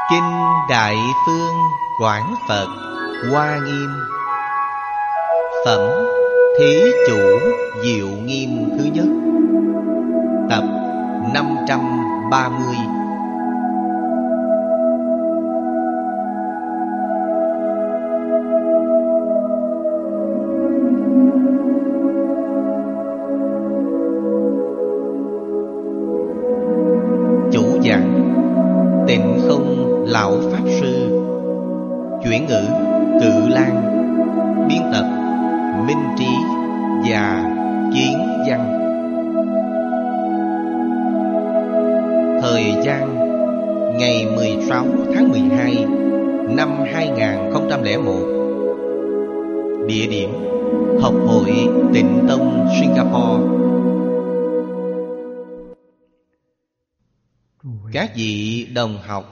Kinh Đại Phương Quảng Phật Hoa Nghiêm. Phẩm Thí Chủ Diệu Nghiêm thứ nhất. Tập 530. Chủ giảng Tịnh Không Lão Pháp Sư. Chuyển ngữ Cự Lan. Biên tập Minh Trí và Kiến Văn. Thời gian ngày 16 tháng 12 năm 2001. Địa điểm Học hội Tịnh Tông Singapore. Các vị đồng học,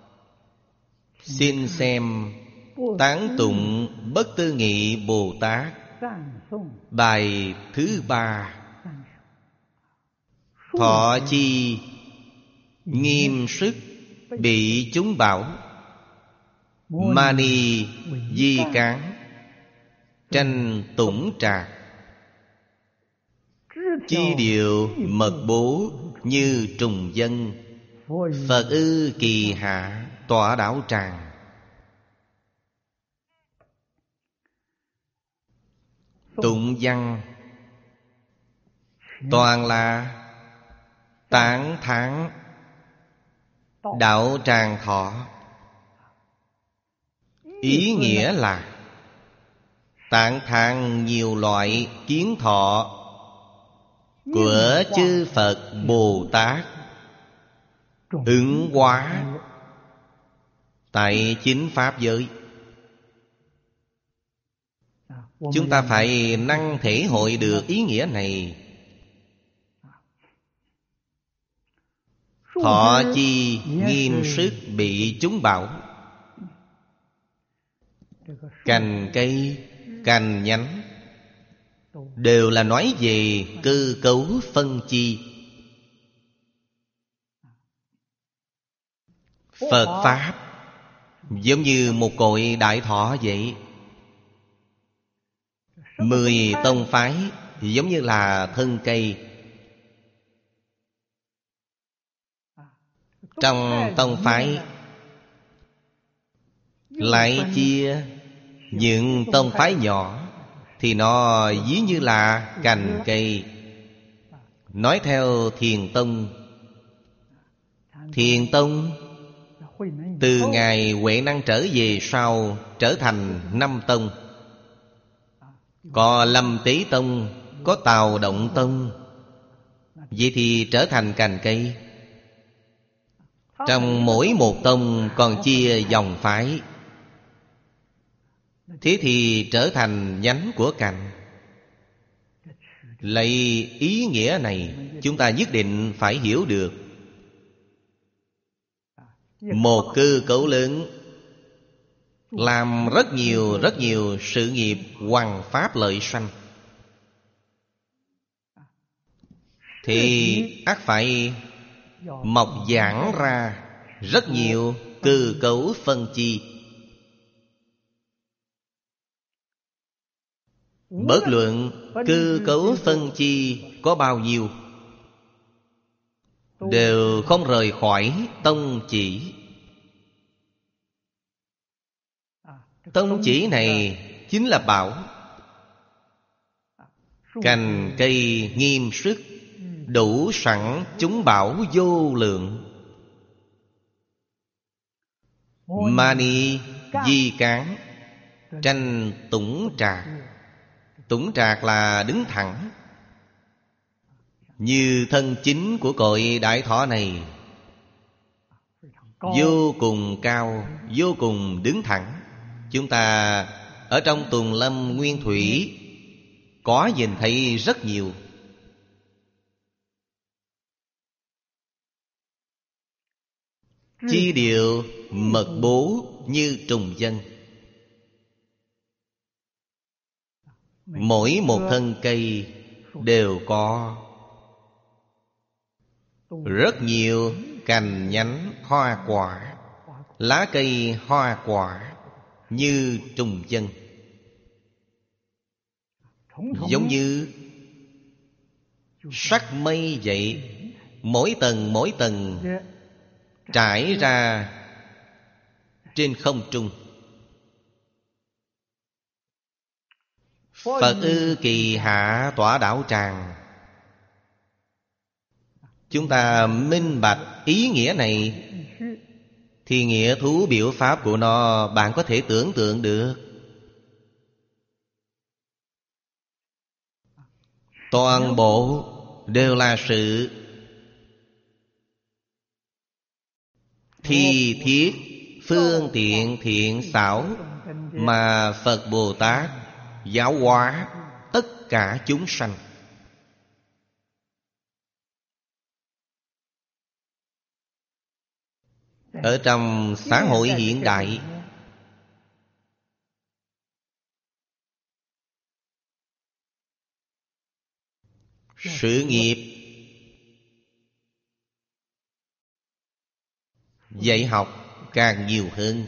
xin xem Tán tụng Bất Tư Nghị Bồ Tát bài thứ 3. Thọ chi nghiêm sức bị chúng bảo, mani di cán tranh tủng trạc. Chi điều mật bố như trùng dân, Phật ư kỳ hạ tọa đảo tràng. Tụng văn toàn là tán thán đạo tràng thọ. Ý nghĩa là tán thán nhiều loại kiến thọ của chư Phật Bồ Tát ứng hóa tại chính pháp giới. Chúng ta phải năng thể hội được ý nghĩa này. Thọ chi nghiêm sức bị chúng bảo. Cành cây, cành nhánh đều là nói về cơ cấu phân chi. Phật Pháp giống như một cội đại thọ vậy. 10 tông phái giống như là thân cây. Trong tông phái lại chia những tông phái nhỏ thì nó ví như là cành cây. Nói theo Thiền Tông, Thiền Tông từ ngày Huệ Năng trở về sau trở thành 5 tông. Có Lâm Tế Tông, có Tào Động Tông. Vậy thì trở thành cành cây. Trong mỗi một tông còn chia dòng phái. Thế thì trở thành nhánh của cành. Lấy ý nghĩa này, chúng ta nhất định phải hiểu được. Một cơ cấu lớn làm rất nhiều sự nghiệp hoằng pháp lợi sanh, thì ắt phải mọc giãn ra rất nhiều cơ cấu phân chi. Bất luận cơ cấu phân chi có bao nhiêu, đều không rời khỏi tông chỉ. Tông chỉ này chính là bảo. Cành cây nghiêm sức, đủ sẵn chúng bảo vô lượng. Mani di cán tranh tủng trạc. Tủng trạc là đứng thẳng. Như thân chính của cội đại thọ này vô cùng cao, vô cùng đứng thẳng. Chúng ta ở trong Tùng Lâm Nguyên Thủy có nhìn thấy rất nhiều. Chi điệu mật bố như trùng dân. Mỗi một thân cây đều có rất nhiều cành nhánh hoa quả. lá cây hoa quả như trùng chân, giống như sắc mây vậy, mỗi tầng trải ra trên không trung. Phật ư kỳ hạ tỏa đảo tràng. Chúng ta minh bạch ý nghĩa này thì nghĩa thú biểu pháp của nó bạn có thể tưởng tượng được. Toàn bộ đều là sự thi thiết phương tiện thiện xảo mà Phật Bồ Tát giáo hóa tất cả chúng sanh. Ở trong xã hội hiện đại, sự nghiệp dạy học càng nhiều hơn.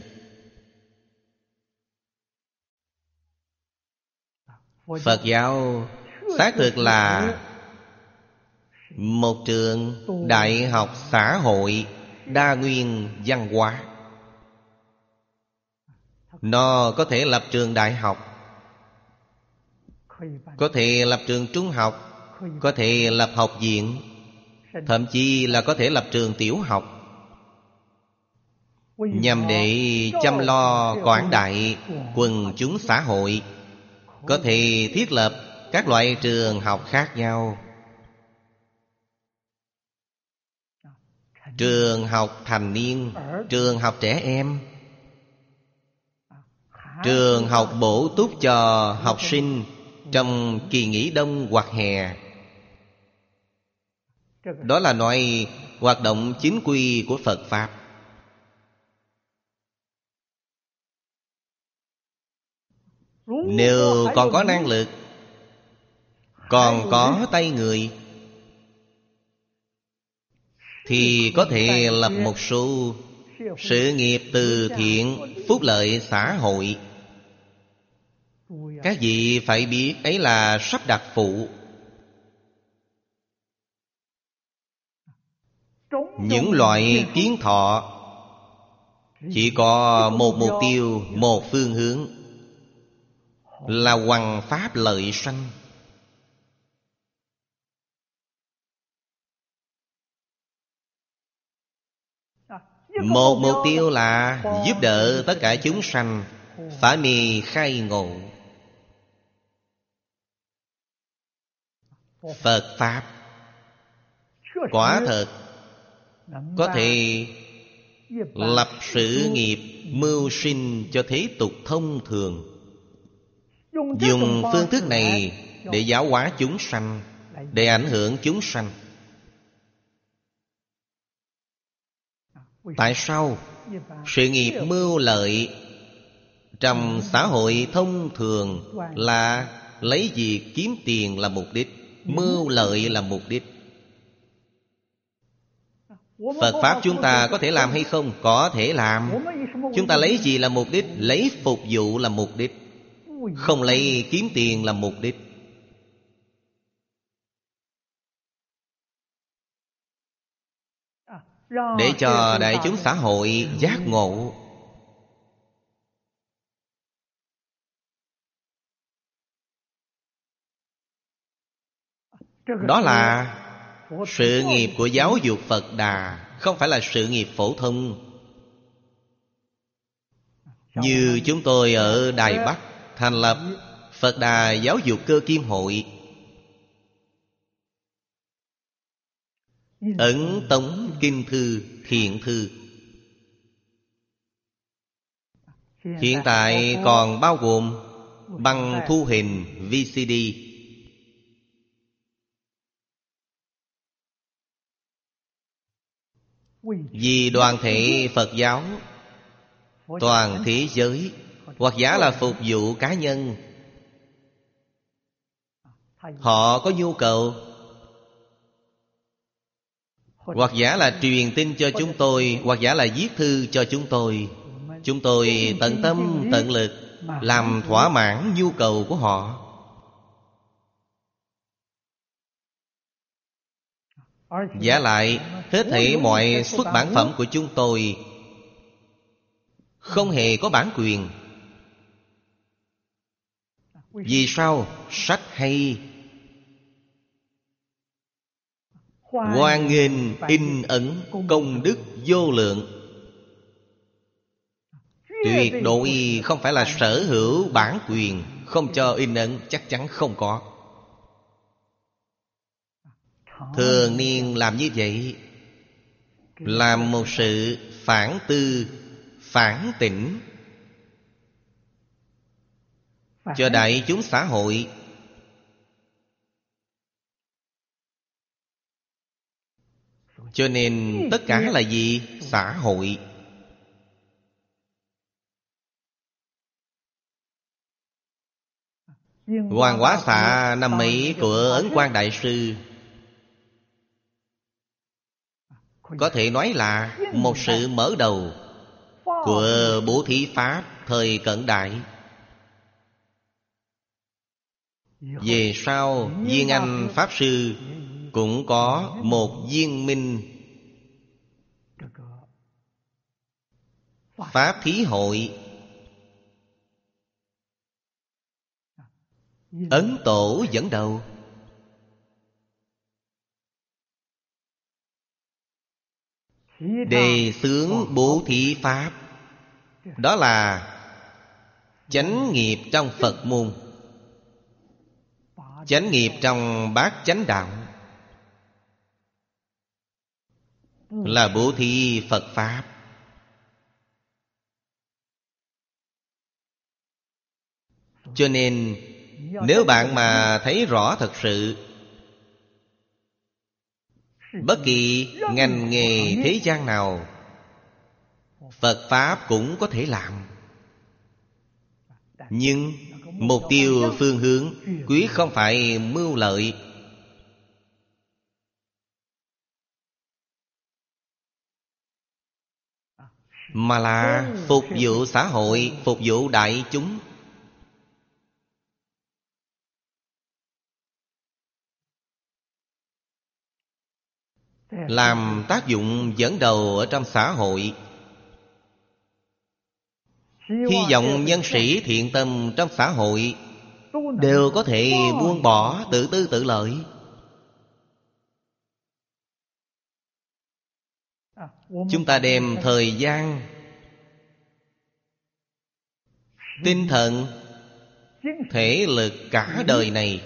Phật giáo xác thực là một trường đại học xã hội đa nguyên văn hóa. Nó có thể lập trường đại học, có thể lập trường trung học, có thể lập học viện, thậm chí là có thể lập trường tiểu học, nhằm để chăm lo quảng đại quần chúng xã hội. Có thể thiết lập các loại trường học khác nhau. Trường học thành niên, trường học trẻ em, trường học bổ túc cho học sinh trong kỳ nghỉ đông hoặc hè. Đó là loại hoạt động chính quy của Phật Pháp. Nếu còn có năng lực, còn có tay người, thì có thể lập một số sự nghiệp từ thiện phúc lợi xã hội. Các vị phải biết ấy là sắp đặt phụ. Những loại kiến thọ chỉ có một mục tiêu, một phương hướng, là hoằng pháp lợi sanh. Một mục tiêu là giúp đỡ tất cả chúng sanh phá mê khai ngộ. Phật Pháp quả thật có thể lập sự nghiệp mưu sinh cho thế tục thông thường. Dùng phương thức này để giáo hóa chúng sanh, để ảnh hưởng chúng sanh. Tại sao sự nghiệp mưu lợi trong xã hội thông thường là lấy việc kiếm tiền là mục đích, mưu lợi là mục đích? Phật Pháp chúng ta có thể làm hay không? Có thể làm. Chúng ta lấy gì là mục đích? Lấy phục vụ là mục đích, không lấy kiếm tiền là mục đích. Để cho đại chúng xã hội giác ngộ. Đó là sự nghiệp của giáo dục Phật Đà, không phải là sự nghiệp phổ thông. Như chúng tôi ở Đài Bắc thành lập Phật Đà Giáo dục Cơ Kim Hội, ấn tống kinh thư, thiện thư. Hiện tại còn bao gồm băng thu hình VCD. Vì đoàn thể Phật giáo toàn thế giới, hoặc giả là phục vụ cá nhân, họ có nhu cầu, hoặc giả là truyền tin cho chúng tôi, hoặc giả là viết thư cho chúng tôi. Chúng tôi tận tâm tận lực làm thỏa mãn nhu cầu của họ. Giả lại, hết thảy mọi xuất bản phẩm của chúng tôi không hề có bản quyền. Vì sao? Sách hay, hoan nghênh in ấn, công đức vô lượng. Tuyệt đối không phải là sở hữu bản quyền, không cho in ấn, chắc chắn không có. Thường niên làm như vậy, làm một sự phản tư, phản tỉnh cho đại chúng xã hội. Cho nên tất cả là gì? Xã hội. Hoàng Hóa Xạ năm ấy của Ấn Quang Đại Sư có thể nói là một sự mở đầu của bố thí pháp thời cận đại. Về sau, Viên Anh Pháp Sư cũng có một viên minh Pháp Thí Hội. Ấn Tổ dẫn đầu. Đề xướng bố thí pháp, đó là chánh nghiệp trong Phật môn, chánh nghiệp trong bát chánh đạo, là bố thí Phật pháp. Cho nên nếu bạn mà thấy rõ thật sự, bất kỳ ngành nghề thế gian nào, Phật pháp cũng có thể làm. Nhưng mục tiêu phương hướng quyết không phải mưu lợi, mà là phục vụ xã hội, phục vụ đại chúng. Làm tác dụng dẫn đầu ở trong xã hội. Hy vọng nhân sĩ thiện tâm trong xã hội đều có thể buông bỏ tự tư tự lợi. Chúng ta đem thời gian, tinh thần, thể lực cả đời này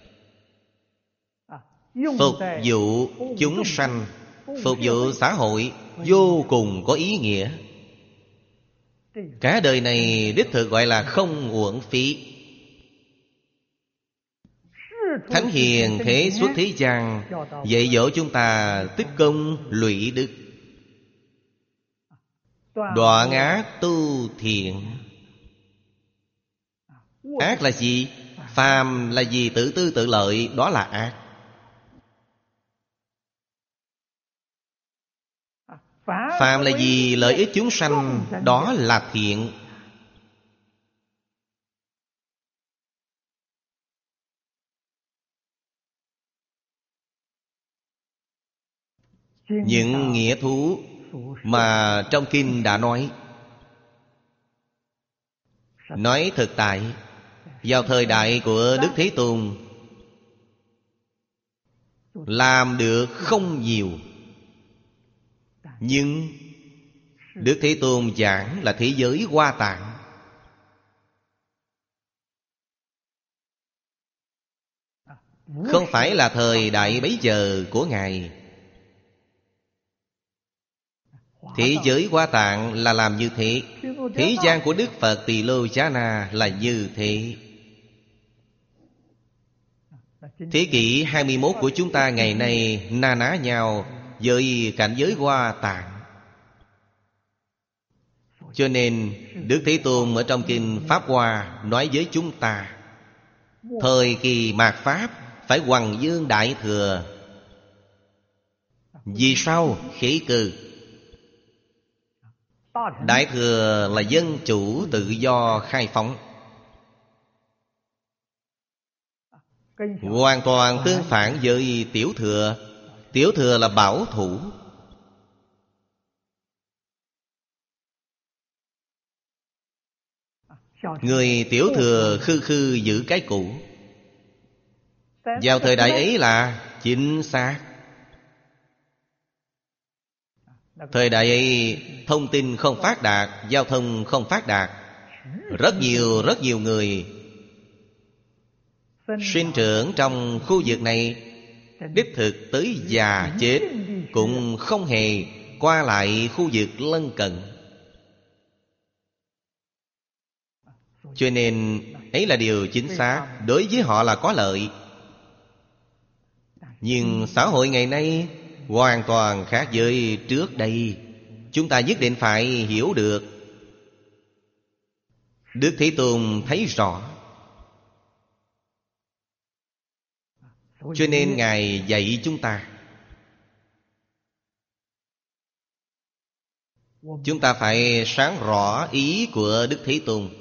phục vụ chúng sanh, phục vụ xã hội vô cùng có ý nghĩa. Cả đời này đích thực gọi là không uổng phí. Thánh hiền thế xuất thế gian dạy dỗ chúng ta tích công lụy đức, đoạn ác tu thiện. Ác là gì? Phàm là gì? Tự tư tự lợi, đó là ác. Phàm là gì? Lợi ích chúng sanh, đó là thiện. Những nghĩa thú mà trong kinh đã nói thực tại, vào thời đại của Đức Thế Tôn làm được không nhiều, nhưng Đức Thế Tôn giảng là thế giới Hoa Tạng. Không phải là thời đại bấy giờ của Ngài. Thế giới Hoa Tạng là làm như thế. Thế gian của Đức Phật Tỳ Lô Giá Na là như thế. Thế kỷ 21 của chúng ta ngày nay na ná nhau với cảnh giới Hoa Tạng. Cho nên Đức Thế Tôn ở trong kinh Pháp Hoa nói với chúng ta, thời kỳ mạt Pháp phải hoằng dương đại thừa, Vì sao khế cơ? Đại thừa là dân chủ tự do khai phóng, hoàn toàn tương phản với tiểu thừa. Tiểu thừa là bảo thủ. Người tiểu thừa khư khư giữ cái cũ. Vào thời đại ấy là chính xác. Thời đại ấy thông tin không phát đạt, giao thông không phát đạt. Rất nhiều người sinh trưởng trong khu vực này, đích thực tới già chết cũng không hề qua lại khu vực lân cận. Cho nên ấy là điều chính xác. Đối với họ là có lợi. Nhưng xã hội ngày nay hoàn toàn khác với trước đây. Chúng ta nhất định phải hiểu được. Đức Thế Tôn thấy rõ, cho nên Ngài dạy chúng ta. Chúng ta phải sáng rõ ý của Đức Thế Tôn.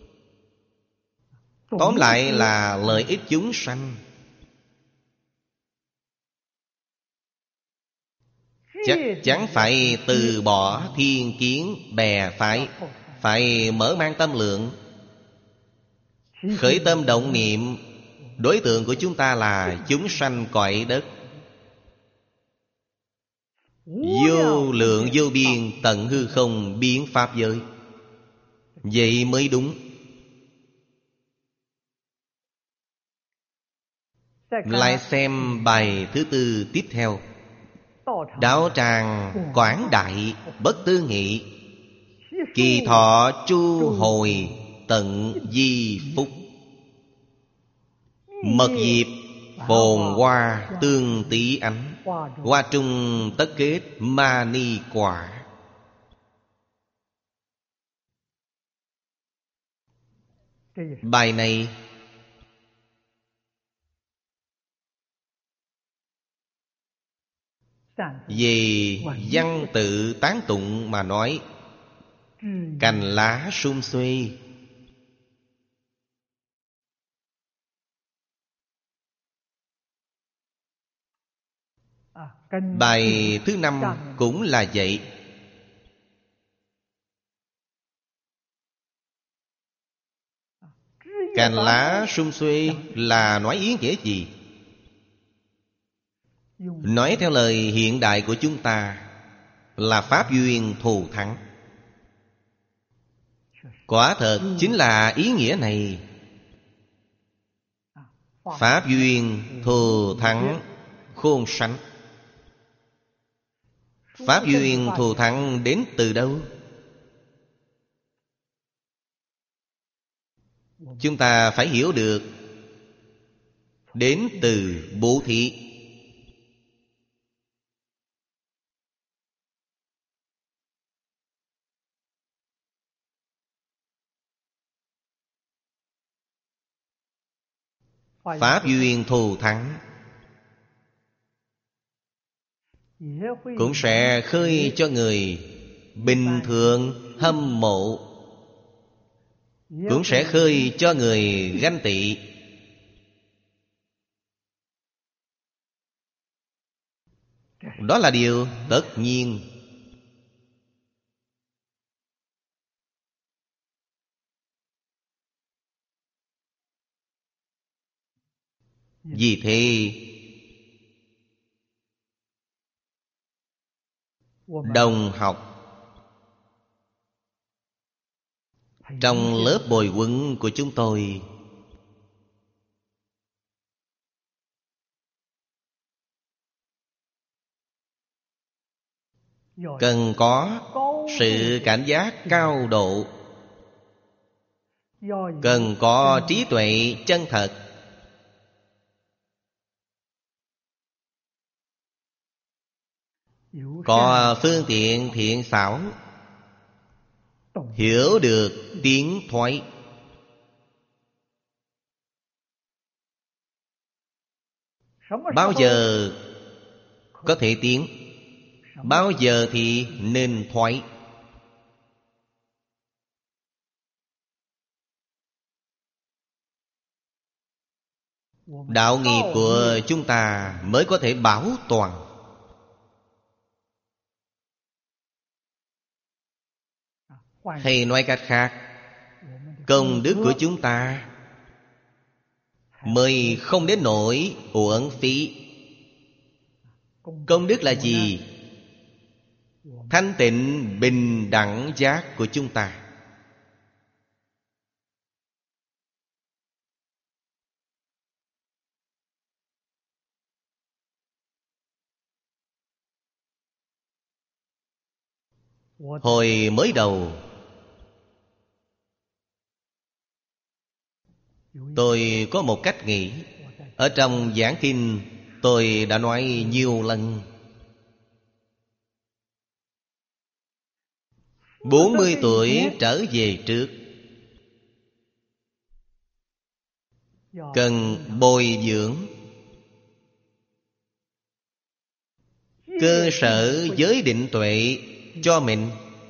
Tóm lại là lợi ích chúng sanh. Chắc chắn phải từ bỏ thiên kiến bè phái, phải mở mang tâm lượng, khởi tâm động niệm. Đối tượng của chúng ta là chúng sanh cõi đất, vô lượng vô biên tận hư không biến pháp giới. Vậy mới đúng. Lại xem bài thứ tư tiếp theo. Đạo tràng quảng đại bất tư nghị, kỳ thọ tru hồi tận di phúc. Mật diệp phồn hoa tương tỷ ánh, hoa trung tất kết ma ni quả. Bài này về văn tự tán tụng mà nói, cành lá sum xuê. Bài thứ năm cũng là vậy. Cành lá sum xuê là nói ý nghĩa gì? Nói theo lời hiện đại của chúng ta là pháp duyên thù thắng. Quả thật chính là ý nghĩa này. Pháp duyên thù thắng khôn sánh. Pháp duyên thù thắng đến từ đâu? Chúng ta phải hiểu được. Đến từ bố thí. Pháp duyên thù thắng cũng sẽ khơi cho người bình thường hâm mộ, cũng sẽ khơi cho người ganh tị. Đó là điều tất nhiên. Vì thế đồng học trong lớp bồi huấn của chúng tôi cần có sự cảnh giác cao độ, cần có trí tuệ chân thật, có phương tiện thiện xảo, hiểu được tiếng thoái. Bao giờ có thể tiến? bao giờ thì nên thoái. Đạo nghiệp của chúng ta mới có thể bảo toàn. Hay nói cách khác, công đức của chúng ta mới không đến nỗi uổng phí. Công đức là gì? Thanh tịnh bình đẳng giác của chúng ta. Hồi mới đầu tôi có một cách nghĩ. Ở trong giảng kinh tôi đã nói nhiều lần. 40 tuổi trở về trước, cần bồi dưỡng cơ sở giới định tuệ cho mình.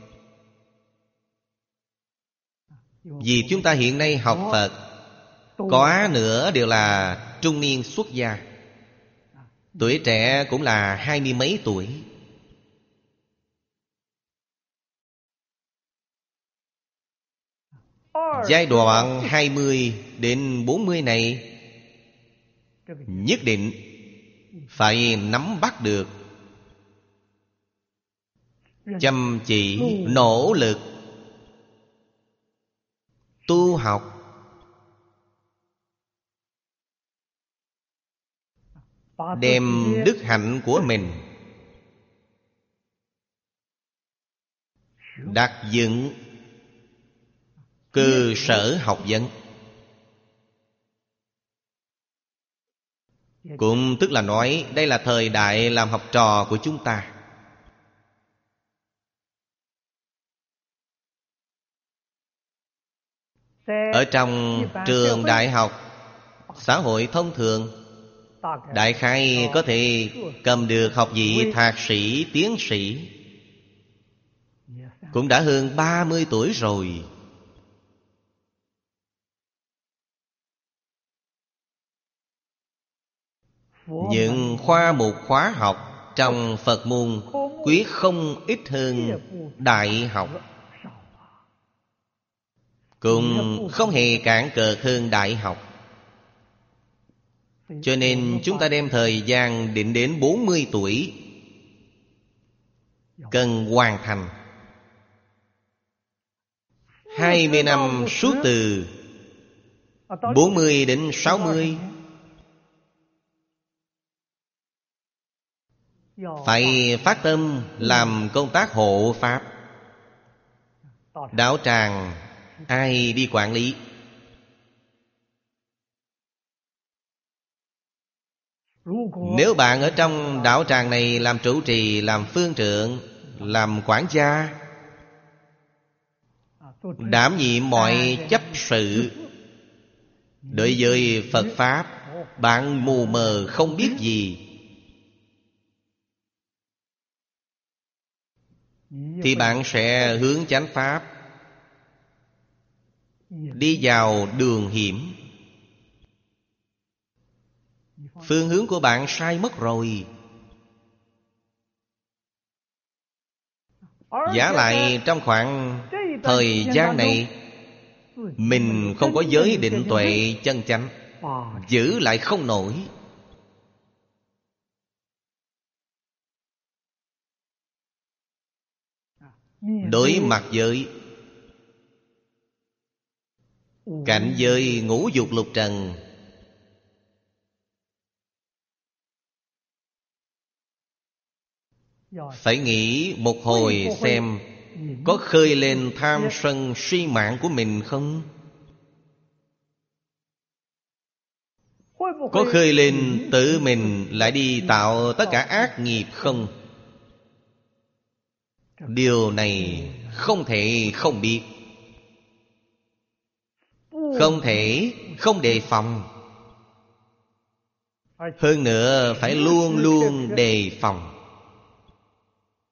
Vì chúng ta hiện nay học Phật có nữa đều là trung niên xuất gia. Tuổi trẻ cũng là 20 mấy tuổi. Giai đoạn 20 đến 40 này nhất định phải nắm bắt được, chăm chỉ nỗ lực tu học, đem đức hạnh của mình đặt dựng cơ sở học vấn. Cũng tức là nói đây là thời đại làm học trò của chúng ta. Ở trong trường đại học, xã hội thông thường, đại khái có thể cầm được học vị thạc sĩ, tiến sĩ cũng đã hơn 30 tuổi rồi. Những khoa mục khóa học trong Phật môn quyết không ít hơn đại học, cũng không hề cản cợt hơn đại học. Cho nên chúng ta đem thời gian định đến 40 tuổi cần hoàn thành. 20 năm suốt từ 40 đến 60 phải phát tâm làm công tác hộ pháp. Đạo tràng ai đi quản lý? Nếu bạn ở trong đạo tràng này làm trụ trì, làm phương trượng, làm quản gia, đảm nhiệm mọi chấp sự, đối với Phật Pháp bạn mù mờ không biết gì, thì bạn sẽ hướng chánh Pháp đi vào đường hiểm. Phương hướng của bạn sai mất rồi. Giả lại trong khoảng thời gian này mình không có giới định tuệ chân chánh, giữ lại không nổi. Đối mặt với cảnh giới ngũ dục lục trần, phải nghĩ một hồi xem có khơi lên tham sân si mạng của mình không? Có khơi lên tự mình lại đi tạo tất cả ác nghiệp không? Điều này không thể không biết, không thể không đề phòng. Hơn nữa phải luôn luôn đề phòng.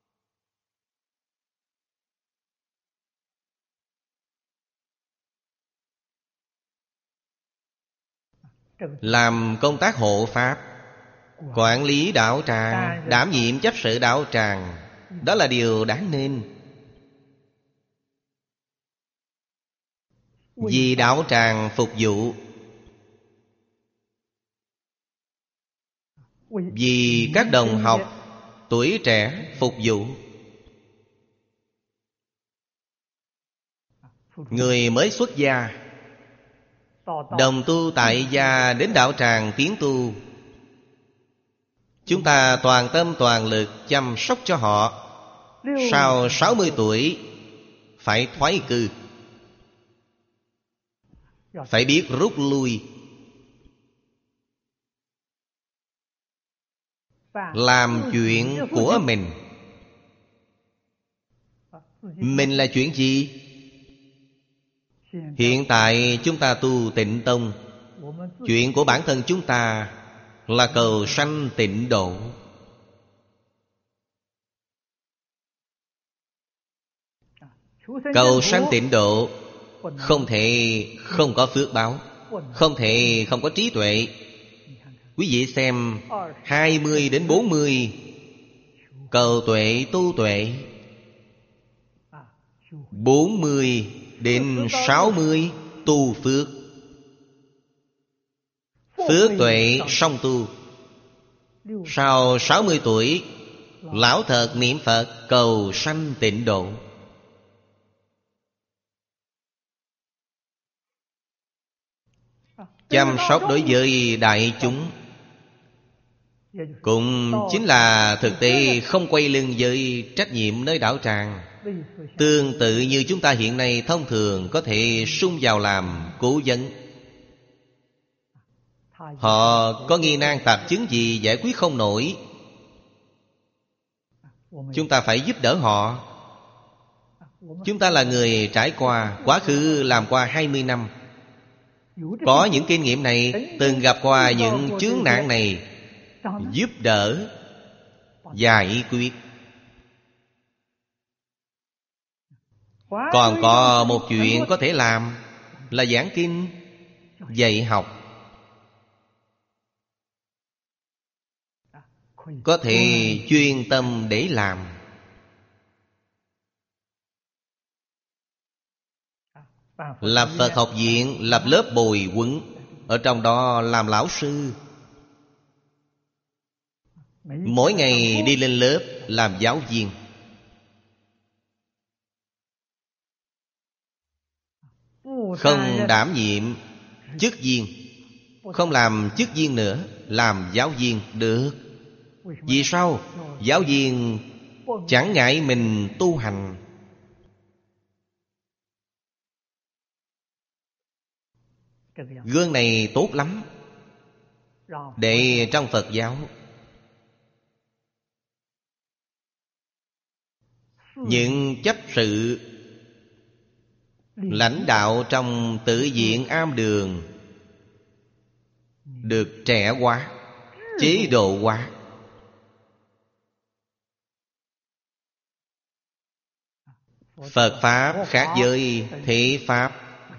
làm công tác hộ pháp, quản lý đạo tràng, đảm nhiệm chấp sự đạo tràng. Đó là điều đáng nên. Vì đạo tràng phục vụ, vì các đồng học tuổi trẻ phục vụ. Người mới xuất gia, đồng tu tại gia đến đạo tràng tiến tu, chúng ta toàn tâm toàn lực chăm sóc cho họ. Sau 60 tuổi phải thoái cư, phải biết rút lui, làm chuyện của mình. Mình là chuyện gì? Hiện tại chúng ta tu Tịnh Tông, chuyện của bản thân chúng ta là cầu sanh tịnh độ. Cầu sanh tịnh độ không thể không có phước báo, không thể không có trí tuệ. Quý vị xem 20 đến 40 cầu tuệ tu tuệ, 40 đến 60 tu phước. Phước tuệ song tu. Sau 60 tuổi lão thật niệm Phật cầu sanh tịnh độ. Chăm sóc đối với đại chúng cũng chính là thực tế không quay lưng với trách nhiệm nơi đạo tràng. Tương tự như chúng ta hiện nay thông thường có thể sung vào làm cố vấn. Họ có nghi nan tạp chứng gì giải quyết không nổi, chúng ta phải giúp đỡ họ. Chúng ta là người trải qua, quá khứ làm qua 20 năm, có những kinh nghiệm này, từng gặp qua những chướng nạn này, giúp đỡ, giải quyết. Còn có một chuyện có thể làm là giảng kinh, dạy học. Có thể chuyên tâm để làm. Lập Phật học viện, lập lớp bồi huấn, ở trong đó làm lão sư. Mỗi ngày đi lên lớp làm giáo viên. Không đảm nhiệm chức viên, không làm chức viên nữa, làm giáo viên được. Vì sao? Giáo viên chẳng ngại mình tu hành. Gương này tốt lắm. Để trong Phật giáo, những chấp sự lãnh đạo trong tự viện am đường được trẻ hóa, chế độ hóa. Phật Pháp khác với thế Pháp.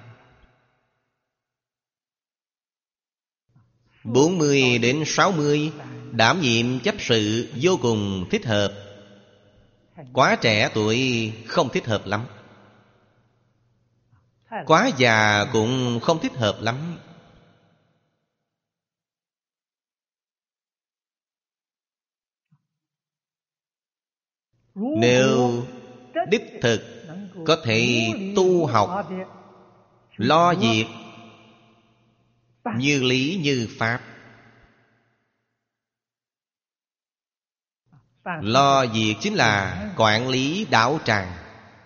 40 đến 60 đảm nhiệm chấp sự vô cùng thích hợp. Quá trẻ tuổi không thích hợp lắm, quá già cũng không thích hợp lắm. Nếu đích thực có thể tu học, lo việc như lý như pháp. Lo việc chính là quản lý đạo tràng,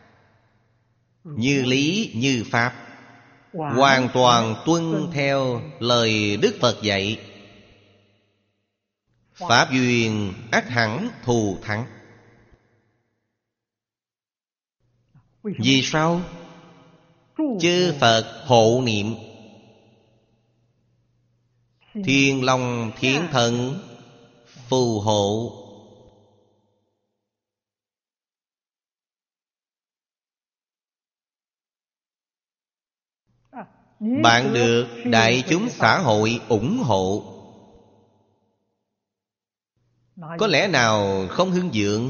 như lý như pháp, hoàn toàn tuân theo lời Đức Phật dạy. Pháp duyên ắt hẳn thù thắng. Vì sao? Chư Phật hộ niệm, Thiên Long Thiên Thần phù hộ. bạn được đại chúng xã hội ủng hộ. Có lẽ nào không hưng vượng?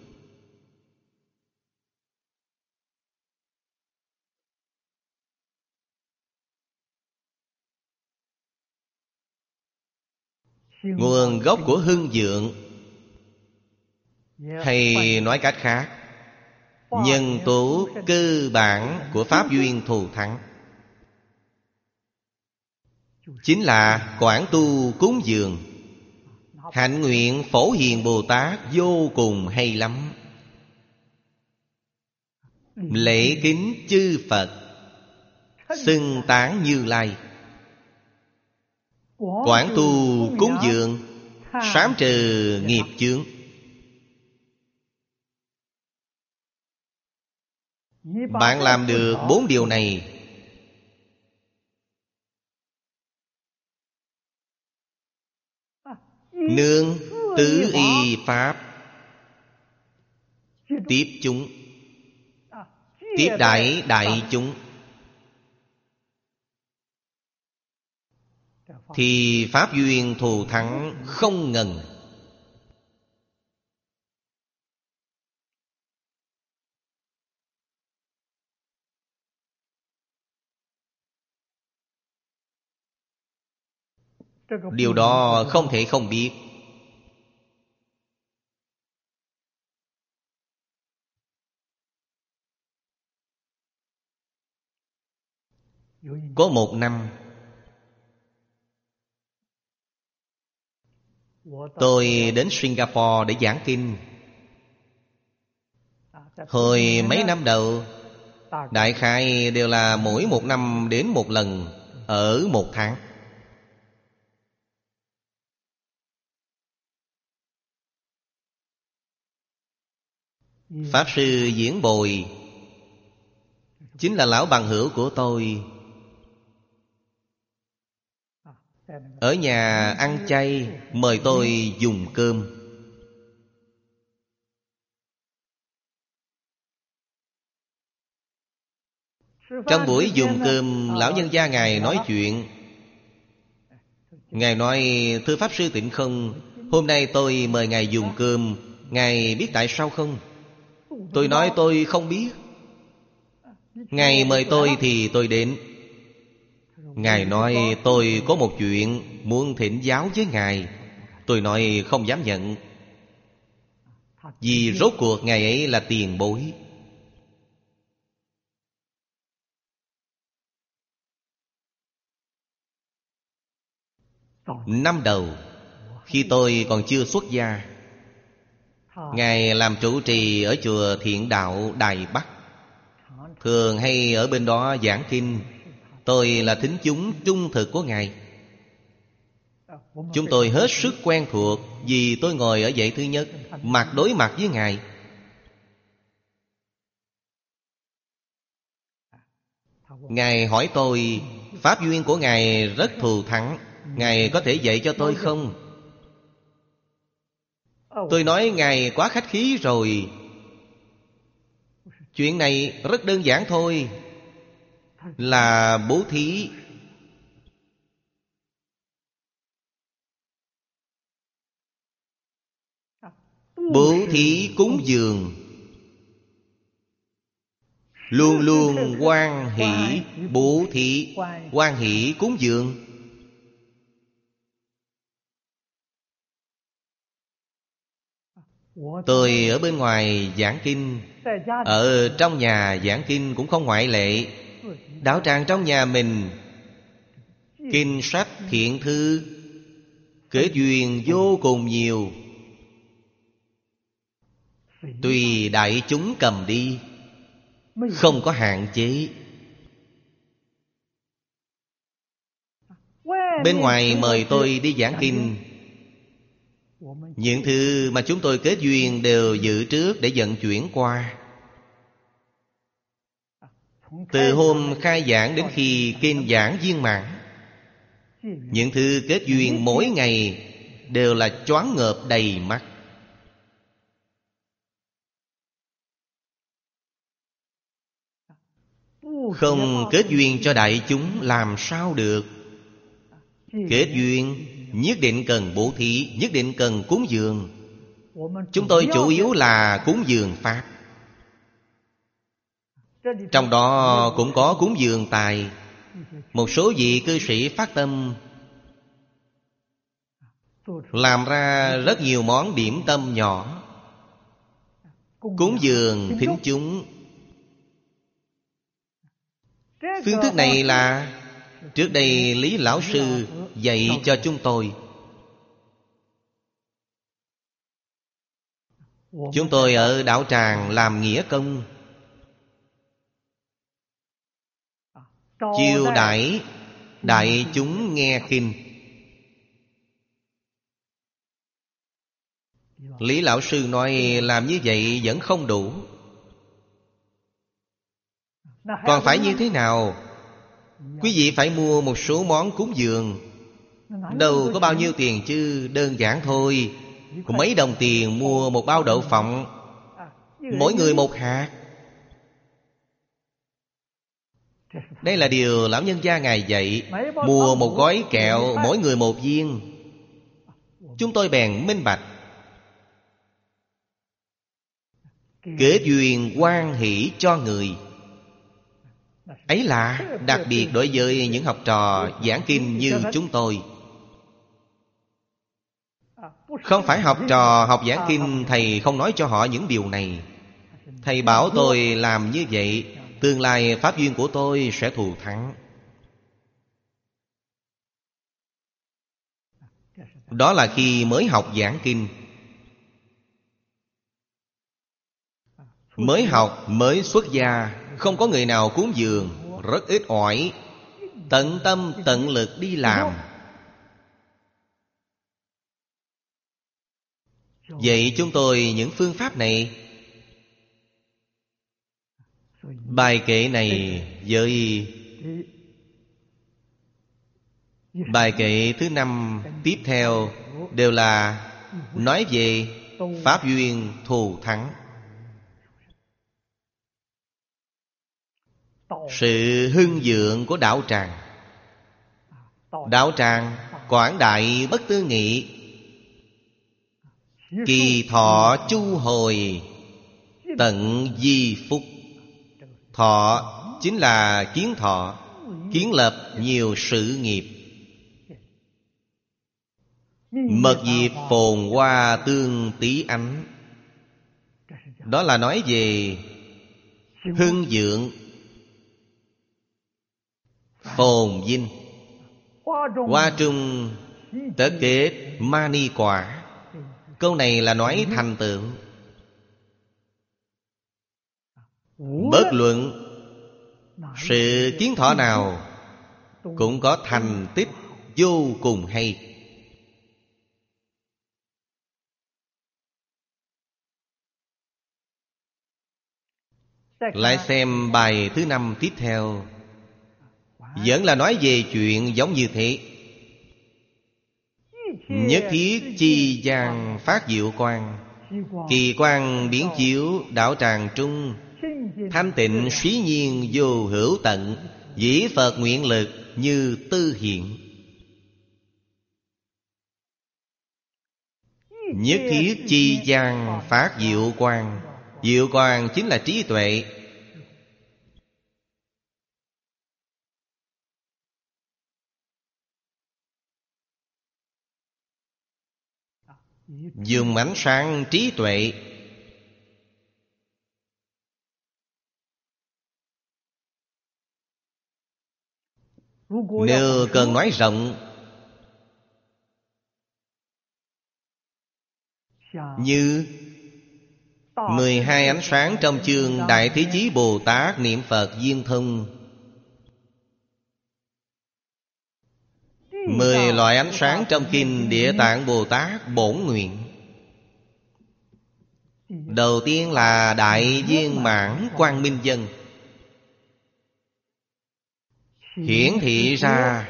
Nguồn gốc của hưng vượng, hay nói cách khác, nhân tố cơ bản của pháp duyên thù thắng chính là quảng tu cúng dường. Hạnh nguyện Phổ Hiền Bồ Tát vô cùng hay lắm. Lễ kính chư Phật, xưng tán Như Lai, quảng tu cúng dường, sám trừ nghiệp chướng. Bạn làm được 4 điều này, nương tứ y pháp tiếp chúng, tiếp đãi đại chúng, thì pháp duyên thù thắng không ngần. Điều đó không thể không biết. Có một năm, tôi đến Singapore để giảng kinh. Hồi mấy năm đầu, đại khái đều là mỗi 1 năm đến 1 lần, ở 1 tháng. Pháp sư Diễn Bồi chính là lão bằng hữu của tôi. Ở nhà ăn chay, mời tôi dùng cơm. Trong buổi dùng cơm, lão nhân gia Ngài nói chuyện. Ngài nói: thưa Pháp Sư Tịnh Không, hôm nay tôi mời Ngài dùng cơm, Ngài biết tại sao không? Tôi nói tôi không biết. Ngài mời tôi thì tôi đến. Ngài nói tôi có một chuyện muốn thỉnh giáo với Ngài. Tôi nói không dám nhận, vì rốt cuộc Ngài ấy là tiền bối. Năm đầu, khi tôi còn chưa xuất gia, Ngài làm trụ trì ở chùa Thiện Đạo Đài Bắc, thường hay ở bên đó giảng kinh. Tôi là thính chúng trung thực của Ngài. Chúng tôi hết sức quen thuộc, vì tôi ngồi ở dãy thứ nhất, mặt đối mặt với Ngài. Ngài hỏi tôi: pháp duyên của Ngài rất thù thắng, Ngài có thể dạy cho tôi không? Tôi nói Ngài quá khách khí rồi. Chuyện này rất đơn giản thôi, là bố thí. Bố thí cúng dường, luôn luôn hoan hỷ bố thí, hoan hỷ cúng dường. Tôi ở bên ngoài giảng kinh, ở trong nhà giảng kinh cũng không ngoại lệ. Đạo tràng trong nhà mình, kinh sách thiện thư, kết duyên vô cùng nhiều. Tùy đại chúng cầm đi, không có hạn chế. Bên ngoài mời tôi đi giảng kinh, những thứ mà chúng tôi kết duyên đều dự trước để vận chuyển qua. Từ hôm khai giảng đến khi kinh giảng viên mãn, những thứ kết duyên mỗi ngày đều là choáng ngợp đầy mắt. Không kết duyên cho đại chúng làm sao được? Kết duyên nhất định cần bố thí, nhất định cần cúng dường. Chúng tôi chủ yếu là cúng dường Pháp. Trong đó cũng có cúng dường tài. Một số vị cư sĩ phát tâm làm ra rất nhiều món điểm tâm nhỏ, cúng dường thính chúng. Phương thức này là trước đây Lý Lão Sư dạy cho chúng tôi. Chúng tôi ở Đạo Tràng làm nghĩa công, chiêu đãi đại chúng nghe kinh. Lý Lão Sư nói làm như vậy vẫn không đủ. Còn phải như thế nào? Quý vị phải mua một số món cúng dường. Đâu có bao nhiêu tiền chứ, đơn giản thôi. Có mấy đồng tiền mua một bao đậu phộng, mỗi người một hạt. Đây là điều lão nhân gia Ngài dạy. Mua một gói kẹo, mỗi người một viên. Chúng tôi bèn minh bạch. Kết duyên hoan hỷ cho người, ấy là đặc biệt đối với những học trò giảng kinh như chúng tôi. Không phải học trò học giảng kinh thầy không nói cho họ những điều này. Thầy bảo tôi làm như vậy, tương lai pháp duyên của tôi sẽ thù thắng. Đó là khi mới học giảng kinh. Mới học, mới xuất gia, không có người nào cúng dường, rất ít ỏi. Tận tâm tận lực đi làm. Vậy chúng tôi những phương pháp này. Bài kệ này với bài kệ thứ 5 tiếp theo đều là nói về pháp duyên thù thắng. Sự hưng vượng của đạo tràng. Đạo tràng quảng đại bất tư nghị, kỳ thọ chu hồi, tận di phúc. Thọ chính là kiến thọ, kiến lập nhiều sự nghiệp. Mật diệp phồn hoa tương tí ánh. Đó là nói về hưng vượng, phồn vinh. Hoa trung tất kết mani quả. Câu này là nói thành tựu. Bất luận sự kiến thọ nào cũng có thành tích vô cùng hay. Lại xem bài thứ 5 tiếp theo, vẫn là nói về chuyện giống như thế. Nhất thiết chi gian phát diệu quang, kỳ quang biến chiếu đạo tràng trung. Thanh tịnh suy nhiên vô hữu tận, dĩ Phật nguyện lực như tư hiện. Nhất thiết chi gian phát diệu quang. Diệu quang chính là trí tuệ. Dùng ánh sáng trí tuệ. Nếu cần nói rộng, như 12 ánh sáng trong chương Đại Thế Chí Bồ Tát Niệm Phật Viên Thông, 10 loại ánh sáng trong kinh Địa Tạng Bồ Tát Bổn Nguyện. Đầu tiên là Đại Viên Mãn Quang Minh Dân, hiển thị ra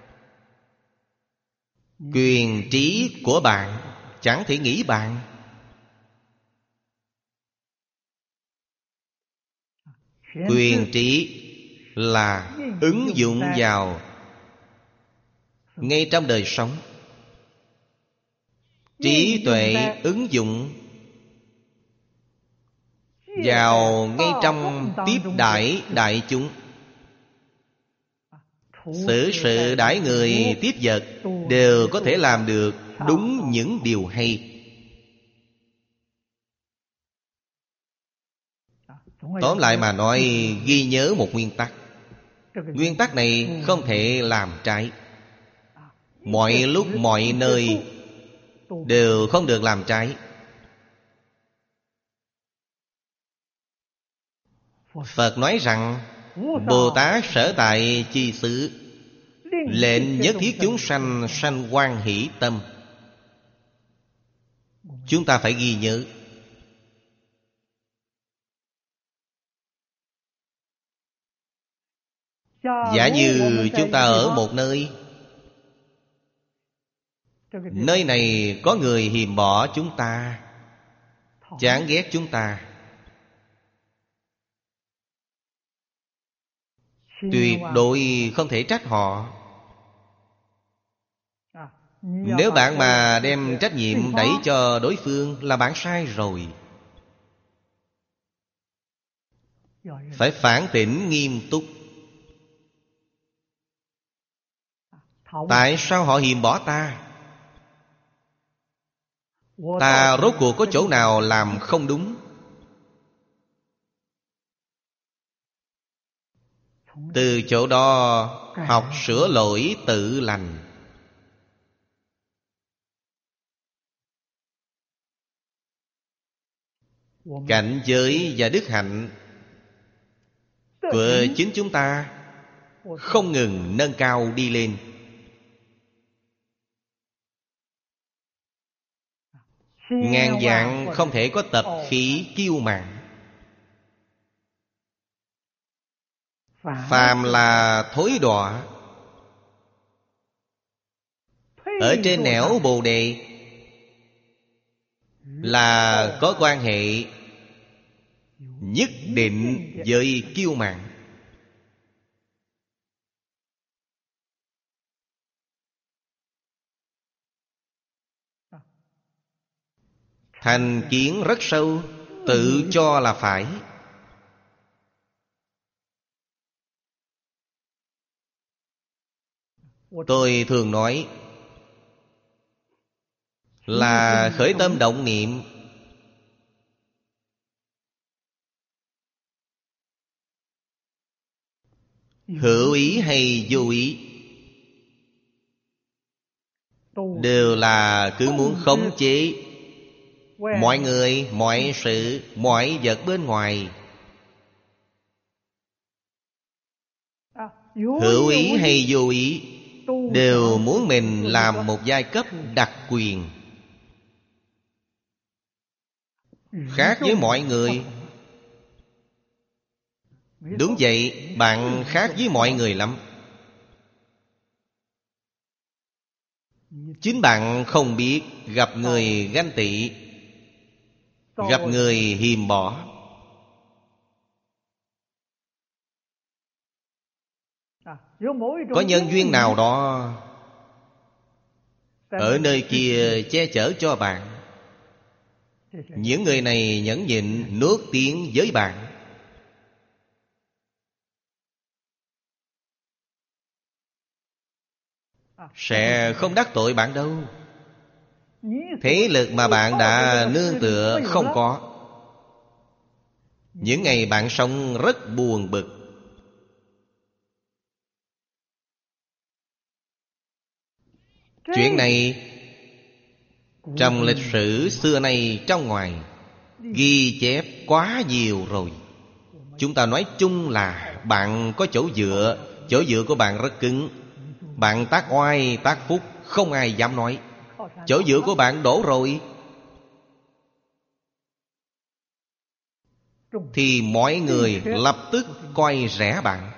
quyền trí của bạn, chẳng thể nghĩ bạn. Quyền trí là ứng dụng vào ngay trong đời sống. Trí tuệ ứng dụng vào ngay trong tiếp đãi đại chúng. Xử sự đãi người tiếp vật đều có thể làm được đúng những điều hay. Tóm lại mà nói, ghi nhớ một nguyên tắc. Nguyên tắc này không thể làm trái. Mọi lúc mọi nơi đều không được làm trái. Phật nói rằng Bồ Tát sở tại chi xứ, lệnh nhất thiết chúng sanh sanh hoan hỷ tâm. Chúng ta phải ghi nhớ. Giả như chúng ta ở một nơi, nơi này có người hiềm bỏ chúng ta, chán ghét chúng ta, tuyệt đối không thể trách họ. Nếu bạn mà đem trách nhiệm đẩy cho đối phương là bạn sai rồi. Phải phản tỉnh nghiêm túc. Tại sao họ hiềm bỏ ta? Ta rốt cuộc có chỗ nào làm không đúng? Từ chỗ đó học sửa lỗi tự lành. Cảnh giới và đức hạnh của chính chúng ta không ngừng nâng cao đi lên. Ngàn vạn không thể có tập khí kiêu mạn. Phàm là thối đọa ở trên nẻo Bồ Đề là có quan hệ nhất định với kiêu mạn. Thành kiến rất sâu, tự cho là phải. Tôi thường nói là khởi tâm động niệm, hữu ý hay vô ý, đều là cứ muốn khống chế mọi người, mọi sự, mọi vật bên ngoài. Hữu ý hay vô ý đều muốn mình làm một giai cấp đặc quyền, khác với mọi người. Đúng vậy, bạn khác với mọi người lắm. Chính bạn không biết, gặp người ganh tị, gặp người hiềm bỏ, có nhân duyên nào đó ở nơi kia che chở cho bạn. Những người này nhẫn nhịn nuốt tiếng với bạn. Sẽ không đắc tội bạn đâu. Thế lực mà bạn đã nương tựa không có. Những ngày bạn sống rất buồn bực. Chuyện này trong lịch sử xưa nay trong ngoài ghi chép quá nhiều rồi. Chúng ta nói chung là bạn có chỗ dựa. Chỗ dựa của bạn rất cứng. Bạn tác oai tác phúc không ai dám nói. Chỗ dựa của bạn đổ rồi thì mọi người lập tức coi rẻ bạn.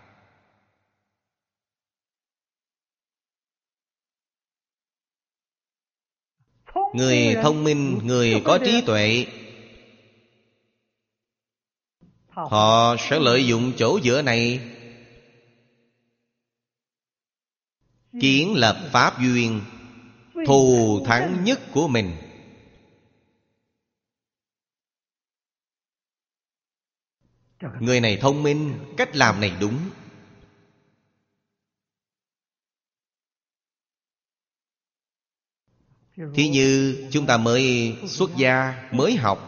Người thông minh, người có trí tuệ, họ sẽ lợi dụng chỗ dựa này kiến lập pháp duyên thù thắng nhất của mình. Người này thông minh, cách làm này đúng. Thí như chúng ta mới xuất gia, mới học,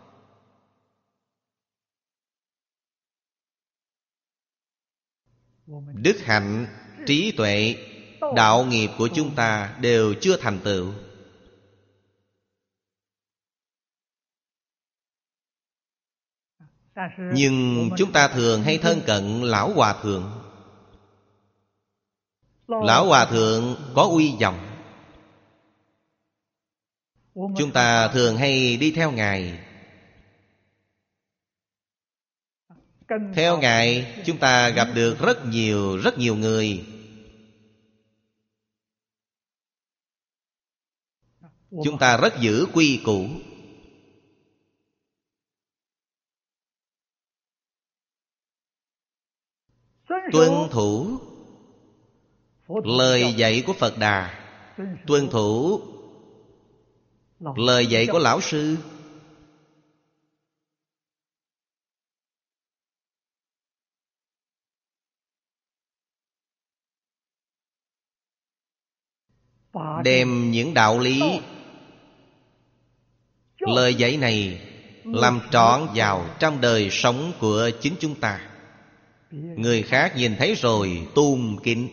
đức hạnh, trí tuệ, đạo nghiệp của chúng ta đều chưa thành tựu. Nhưng chúng ta thường hay thân cận Lão Hòa Thượng. Lão Hòa Thượng có uy vọng, chúng ta thường hay đi theo Ngài. Theo Ngài, chúng ta gặp được rất nhiều người. Chúng ta rất giữ quy củ. Tuân thủ lời dạy của Phật Đà, tuân thủ lời dạy của Lão Sư. Đem những đạo lý, lời dạy này làm trọn vào trong đời sống của chính chúng ta. Người khác nhìn thấy rồi tôn kính,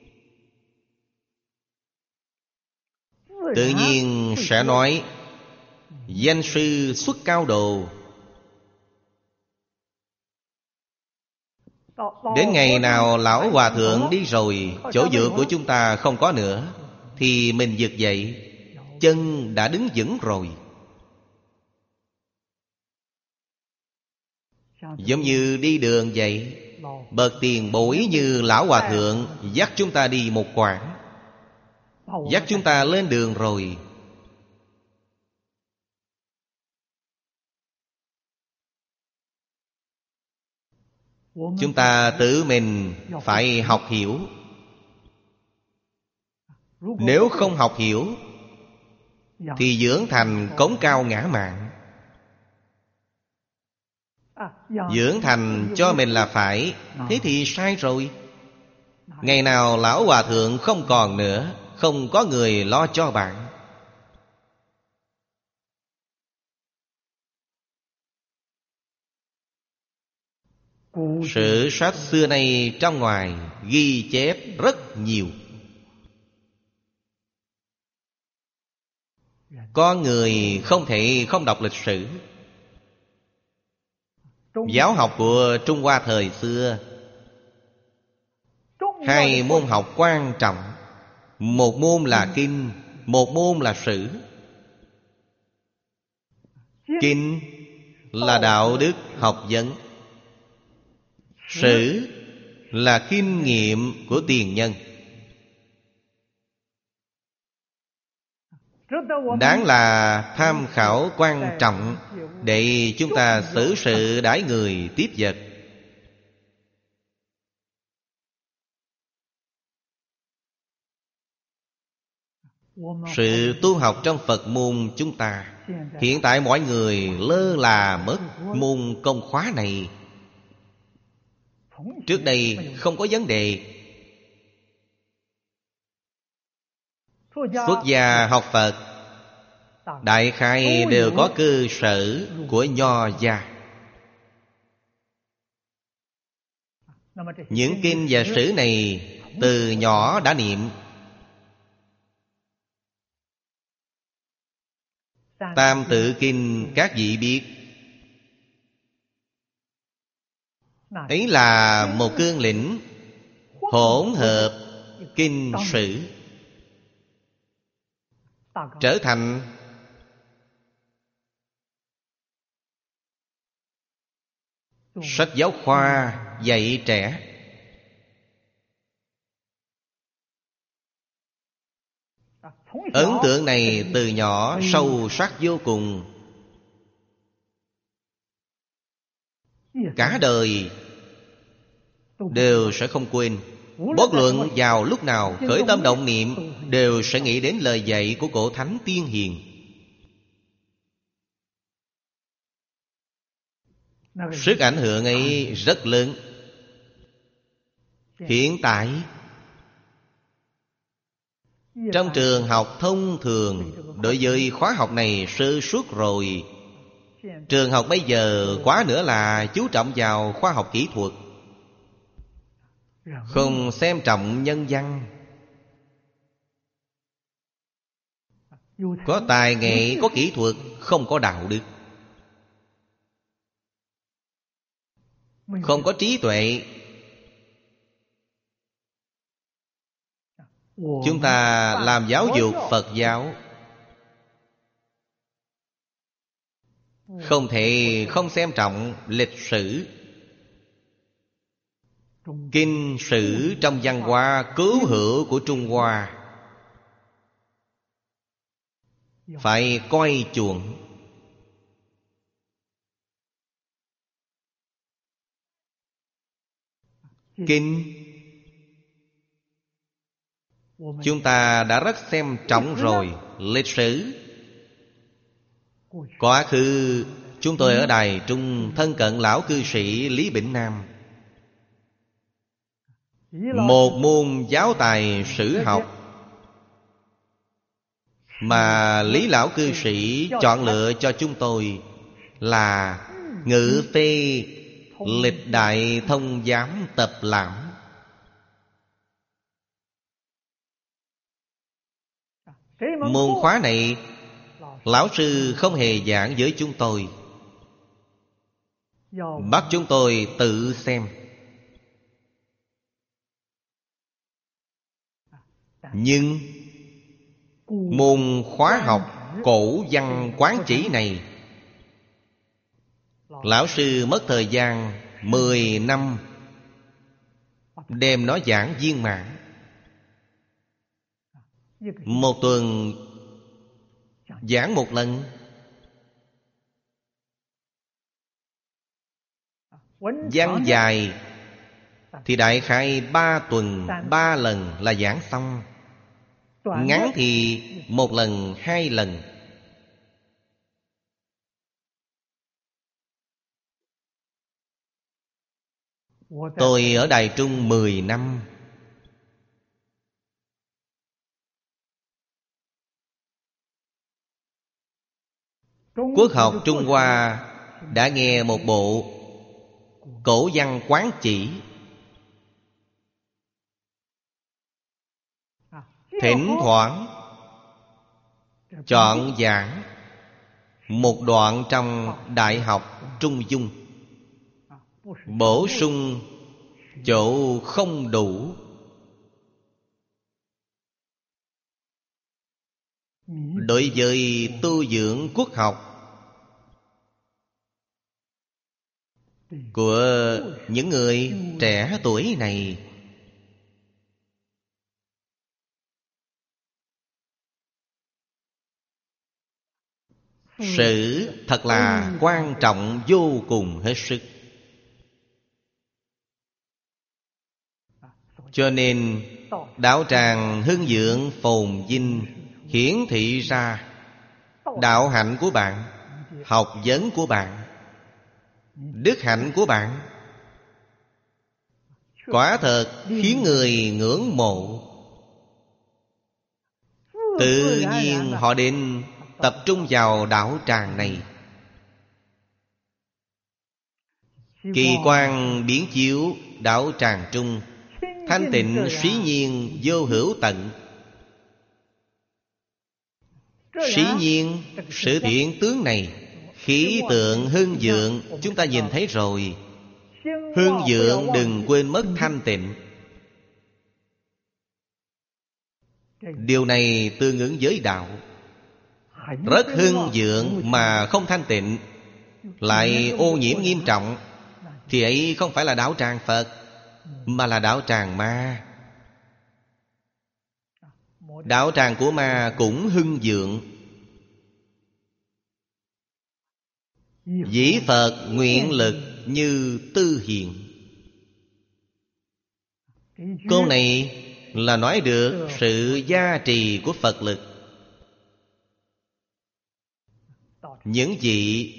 tự nhiên sẽ nói danh sư xuất cao đồ. Đến ngày nào Lão Hòa Thượng đi rồi, chỗ dựa của chúng ta không có nữa, thì mình vực dậy, chân đã đứng vững rồi. Giống như đi đường vậy, bậc tiền bối như Lão Hòa Thượng dắt chúng ta đi một quãng, dắt chúng ta lên đường rồi. Chúng ta tự mình phải học hiểu. Nếu không học hiểu thì dưỡng thành cống cao ngã mạn. Dưỡng thành cho mình là phải, thế thì sai rồi. Ngày nào Lão Hòa Thượng không còn nữa, không có người lo cho bạn. Sử sách xưa nay trong ngoài ghi chép rất nhiều. Có người không thể không đọc lịch sử. Giáo học của Trung Hoa thời xưa, hai môn học quan trọng. Một môn là kinh, một môn là sử. Kinh là đạo đức học vấn, sử là kinh nghiệm của tiền nhân. Đáng là tham khảo quan trọng để chúng ta xử sự đãi người tiếp vật. Sự tu học trong Phật môn chúng ta, hiện tại mọi người lơ là mất môn công khóa này. Trước đây không có vấn đề. Xuất gia học Phật đại khai đều có cơ sở của Nho gia. Những kinh và sử này từ nhỏ đã niệm. Tam tự kinh các vị biết, ấy là một cương lĩnh hỗn hợp kinh sử, trở thành sách giáo khoa dạy trẻ. Ấn tượng này từ nhỏ sâu sắc vô cùng. Cả đời đều sẽ không quên. Bất luận vào lúc nào khởi tâm động niệm, đều sẽ nghĩ đến lời dạy của cổ thánh tiên hiền. Sức ảnh hưởng ấy rất lớn. Hiện tại trong trường học thông thường, đối với khóa học này sơ suất rồi. Trường học bây giờ quá nữa là chú trọng vào khoa học kỹ thuật, không xem trọng nhân văn. Có tài nghệ, có kỹ thuật, không có đạo đức, không có trí tuệ. Chúng ta làm giáo dục Phật giáo, không thể không xem trọng lịch sử. Kinh sử trong văn hóa cứu hữu của Trung Hoa phải coi chuộng. Kinh chúng ta đã rất xem trọng rồi. Lịch sử quá khứ, chúng tôi ở Đài Trung thân cận lão cư sĩ Lý Bỉnh Nam. Một môn giáo tài sử học mà Lý lão cư sĩ chọn lựa cho chúng tôi là Ngự Phê Lịch Đại Thông Giám Tập Lãm. Môn khóa này lão sư không hề giảng với chúng tôi, bắt chúng tôi tự xem. Nhưng môn khóa học cổ văn quán chỉ này, lão sư mất thời gian 10 năm đem nó giảng viên mãn. Một tuần giảng một lần. Văn dài thì đại khái 3 tuần 3 lần là giảng xong. Ngắn thì 1 lần 2 lần. Tôi ở Đài Trung 10 năm. Quốc học Trung Hoa đã nghe một bộ cổ văn quán chỉ. Thỉnh thoảng chọn giảng một đoạn trong Đại học Trung Dung, bổ sung chỗ không đủ. Đối với tu dưỡng quốc học của những người trẻ tuổi này, sử thật là quan trọng vô cùng hết sức. Cho nên đạo tràng hưng vượng phồn vinh hiển thị ra đạo hạnh của bạn, học vấn của bạn, đức hạnh của bạn, quả thật khiến người ngưỡng mộ. Tự nhiên họ đến tập trung vào đạo tràng này. Kỳ quan biến chiếu đạo tràng trung, thanh tịnh suy nhiên vô hữu tận. Suy nhiên sự hiện tướng này, khí tượng hưng vượng chúng ta nhìn thấy rồi. Hưng vượng đừng quên mất thanh tịnh. Điều này tương ứng với đạo. Rất hưng vượng mà không thanh tịnh, lại ô nhiễm nghiêm trọng, thì ấy không phải là đạo tràng Phật, mà là đạo tràng ma. Đạo tràng của ma cũng hưng vượng. Dĩ Phật nguyện lực như Tư Hiện. Câu này là nói được sự gia trì của Phật lực. Những vị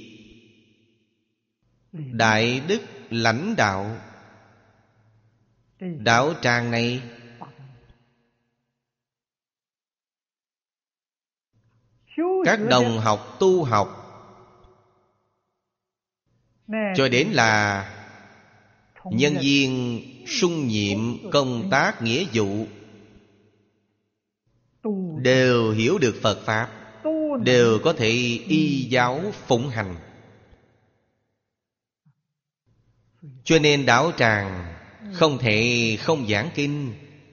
đại đức lãnh đạo đạo tràng này các đồng học tu học cho đến là nhân viên sung nhiệm công tác nghĩa vụ đều hiểu được Phật Pháp, đều có thể y giáo phụng hành. Cho nên đạo tràng không thể không giảng kinh.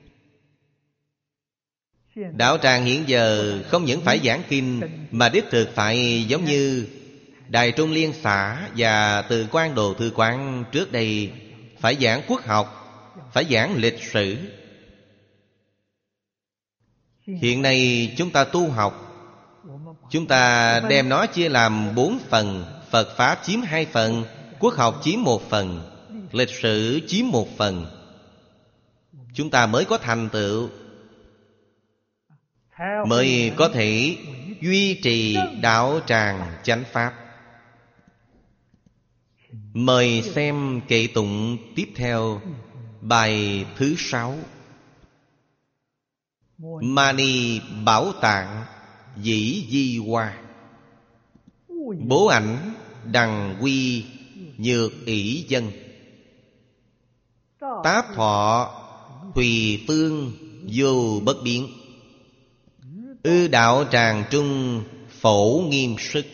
Đạo tràng hiện giờ không những phải giảng kinh, mà đích thực phải giống như Đài Trung Liên xã và Từ Quan Đồ Thư Quán trước đây, phải giảng quốc học, phải giảng lịch sử. Hiện nay chúng ta tu học, chúng ta đem nó chia làm 4 phần. Phật Pháp chiếm 2 phần, quốc học chiếm 1 phần, lịch sử chiếm 1 phần. Chúng ta mới có thành tựu, mới có thể duy trì đạo tràng chánh Pháp. Mời xem kệ tụng tiếp theo, bài thứ 6. Mani bảo tạng dĩ di hoa, bố ảnh đằng quy nhược ỷ dân. Táp thọ tùy phương vô bất biến, ư đạo tràng trung phổ nghiêm sức.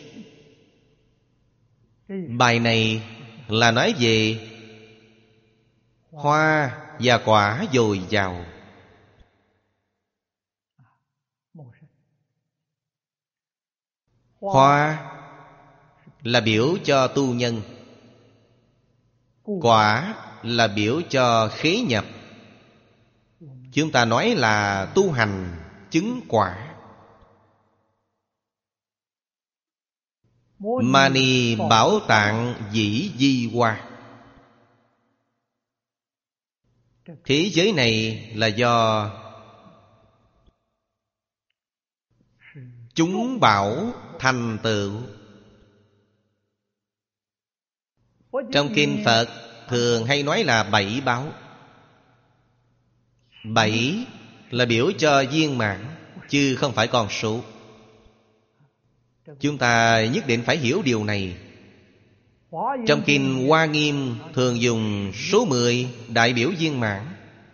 Bài này là nói về hoa và quả dồi dào. Hoa là biểu cho tu nhân, quả là biểu cho khế nhập. Chúng ta nói là tu hành chứng quả. Mani bảo tạng dĩ di hoa. Thế giới này là do chúng bảo thành tựu. Trong kinh Phật thường hay nói là 7 báo. 7 là biểu cho viên mãn, chứ không phải con số. Chúng ta nhất định phải hiểu điều này. Trong kinh Hoa Nghiêm thường dùng số 10 đại biểu viên mãn.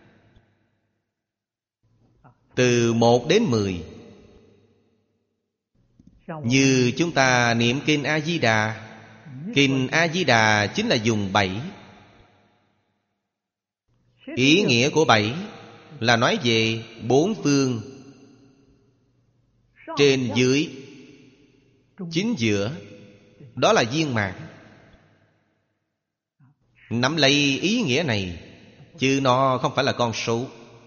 Từ 1 đến 10. Như chúng ta niệm kinh A-di-đà, kinh A-di-đà chính là dùng 7. Ý nghĩa của 7 là nói về 4 phương, trên dưới, chính giữa. Đó là viên mãn. Nắm lấy ý nghĩa này, chứ nó không phải là con số.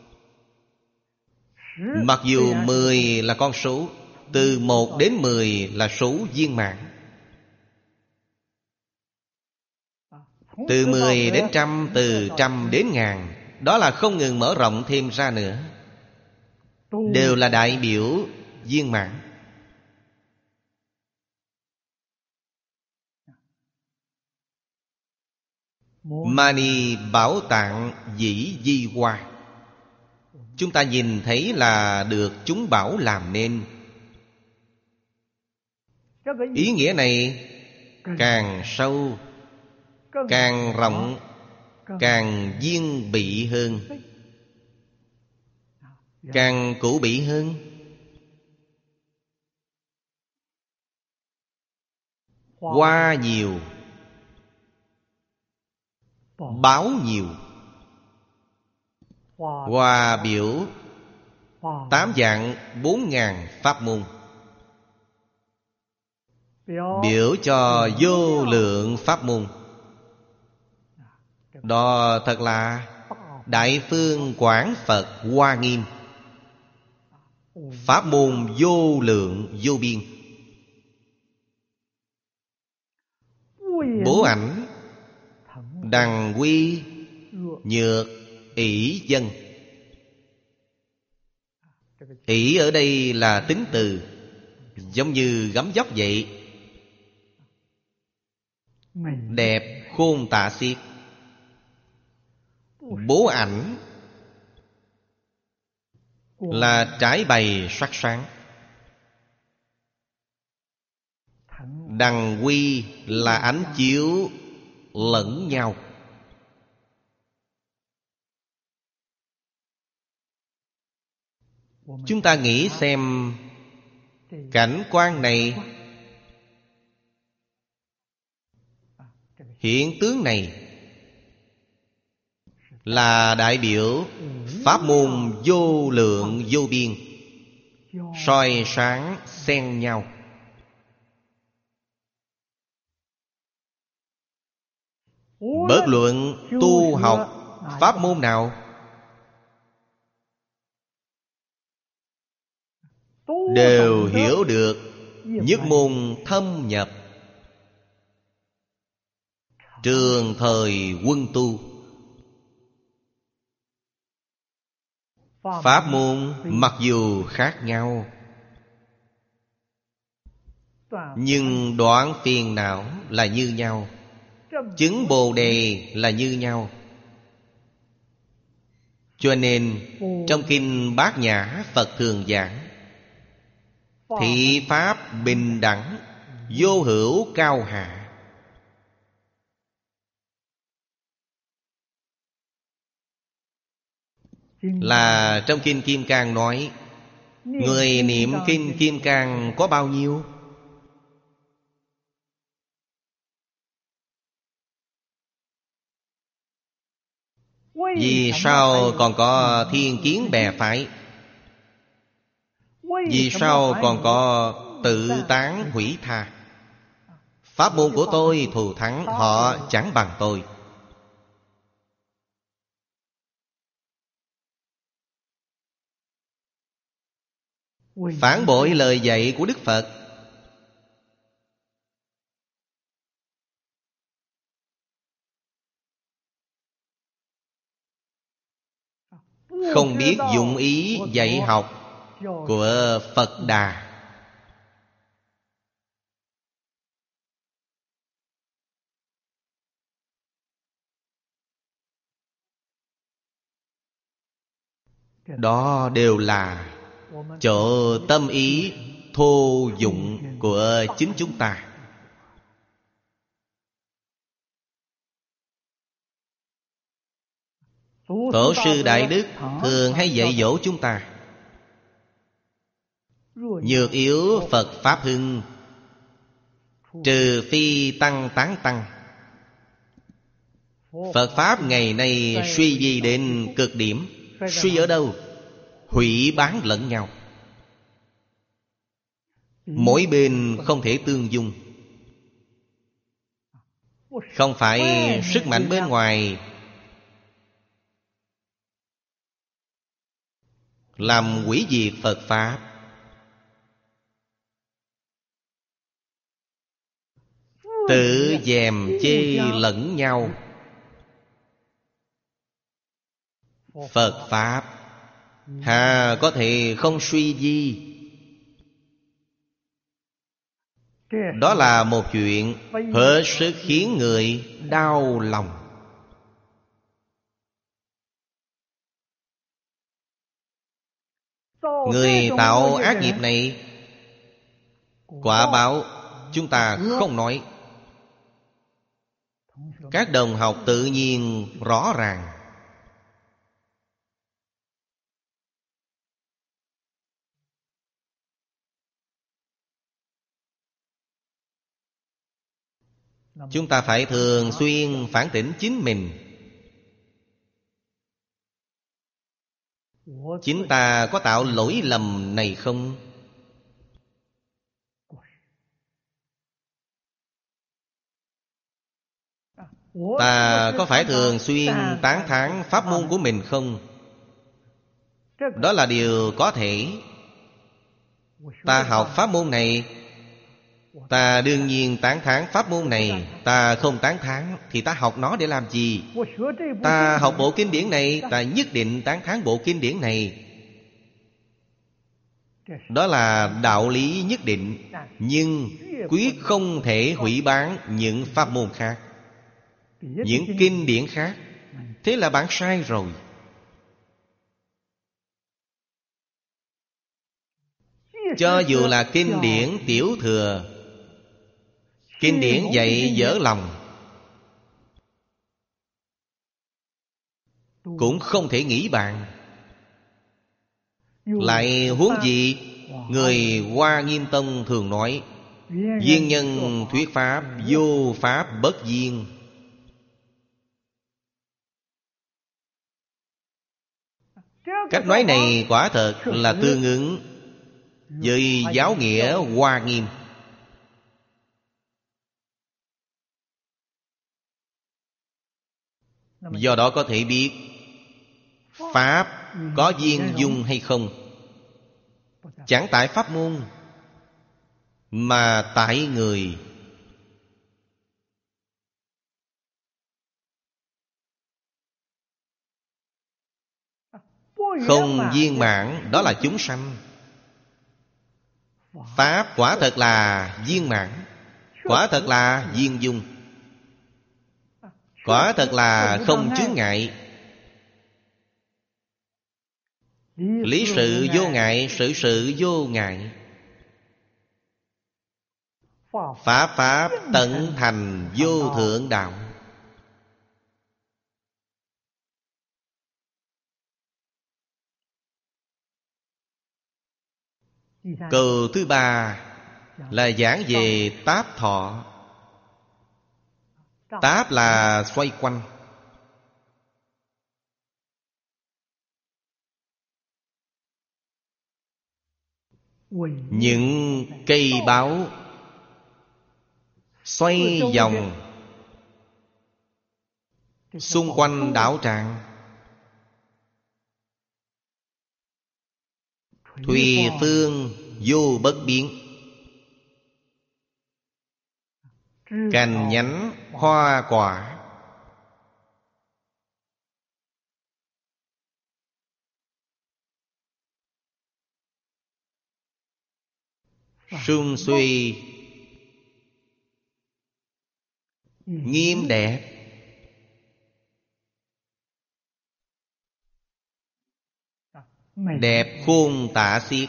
Mặc dù 10 là con số, từ 1 đến 10 là số viên mãn. Từ 10 đến trăm, từ trăm đến ngàn, đó là không ngừng mở rộng thêm ra nữa, đều là đại biểu viên mãn. Mani bảo tạng dĩ di hoa. Chúng ta nhìn thấy là được chúng bảo làm nên. Ý nghĩa này càng sâu, càng rộng, càng viên bị hơn, càng cũ bị hơn. Hoa nhiều, báo nhiều. Hoa biểu 8 dạng 4.000 pháp môn, biểu cho vô lượng pháp môn. Đó thật là Đại Phương Quảng Phật Hoa Nghiêm. Pháp môn vô lượng vô biên. Bố ảnh đằng quy nhược ỷ dân. Ỷ ở đây là tính từ, giống như gấm vóc vậy, đẹp khôn tả xiết. Bố ảnh là trải bày sắc sáng. Đằng quy là ánh chiếu lẫn nhau. Chúng ta nghĩ xem, cảnh quan này, hiện tướng này là đại biểu pháp môn vô lượng vô biên, soi sáng xen nhau. Bất luận tu học pháp môn nào, đều hiểu được nhất môn thâm nhập, trường thời quân tu. Pháp môn mặc dù khác nhau, nhưng đoạn phiền não là như nhau, chứng Bồ Đề là như nhau. Cho nên trong kinh Bát Nhã, Phật thường giảng thị pháp bình đẳng, vô hữu cao hạ. Là trong kinh Kim Cang nói, người niệm kinh Kim Cang có bao nhiêu? Vì sao còn có Thiên Kiến bè phái? Vì sao còn có tự tán hủy tha? Pháp môn của tôi thù thắng, họ chẳng bằng tôi. Phản bội lời dạy của Đức Phật. Không biết dụng ý dạy học của Phật Đà. Đó đều là chỗ tâm ý thô dụng của chính chúng ta. Tổ sư Đại Đức thường hay dạy dỗ chúng ta: nhược yếu Phật Pháp hưng, trừ phi tăng tán tăng. Phật Pháp ngày nay suy vi đến cực điểm. Suy ở đâu? Hủy bán lẫn nhau. Mỗi bên không thể tương dung. Không phải sức mạnh bên ngoài làm hủy diệt Phật Pháp. Tự dèm chê lẫn nhau. Phật Pháp hà có thể không suy vi? Đó là một chuyện hết sức khiến người đau lòng. Người tạo ác nghiệp này, quả báo chúng ta không nói. Các đồng học tự nhiên rõ ràng. Chúng ta phải thường xuyên phản tỉnh chính mình. Chính ta có tạo lỗi lầm này không? Ta có phải thường xuyên tán thán pháp môn của mình không? Đó là điều có thể. Ta học pháp môn này Ta đương nhiên tán thán pháp môn này. Ta không tán thán thì ta học nó để làm gì? Ta học bộ kinh điển này, ta nhất định tán thán bộ kinh điển này. Đó là đạo lý nhất định. Nhưng quyết không thể hủy bán những pháp môn khác, những kinh điển khác. Thế là bạn sai rồi. Cho dù là kinh điển tiểu thừa, kinh điển dạy dở lòng, cũng không thể nghĩ bạn. Lại huống gì người Hoa Nghiêm Tông thường nói: duyên nhân thuyết pháp, vô pháp bất duyên. Cách nói này quả thật là tương ứng với giáo nghĩa Hoa Nghiêm. Do đó có thể biết pháp có duyên dung hay không, chẳng tại pháp môn mà tại người. Không viên mãn đó là chúng sanh. Pháp quả thật là viên mãn, quả thật là viên dung, quả thật là không chướng ngại. Lý sự vô ngại, sự sự vô ngại. Pháp pháp tận thành vô thượng đạo. Câu thứ ba là giảng về táp thọ. Táp là xoay quanh. Những cây báo xoay vòng xung quanh đạo tràng. Thùy phương vô bất biến. Cành nhánh hoa quả. Sum suy nghiêm đẹp. Đẹp khôn tả xiết.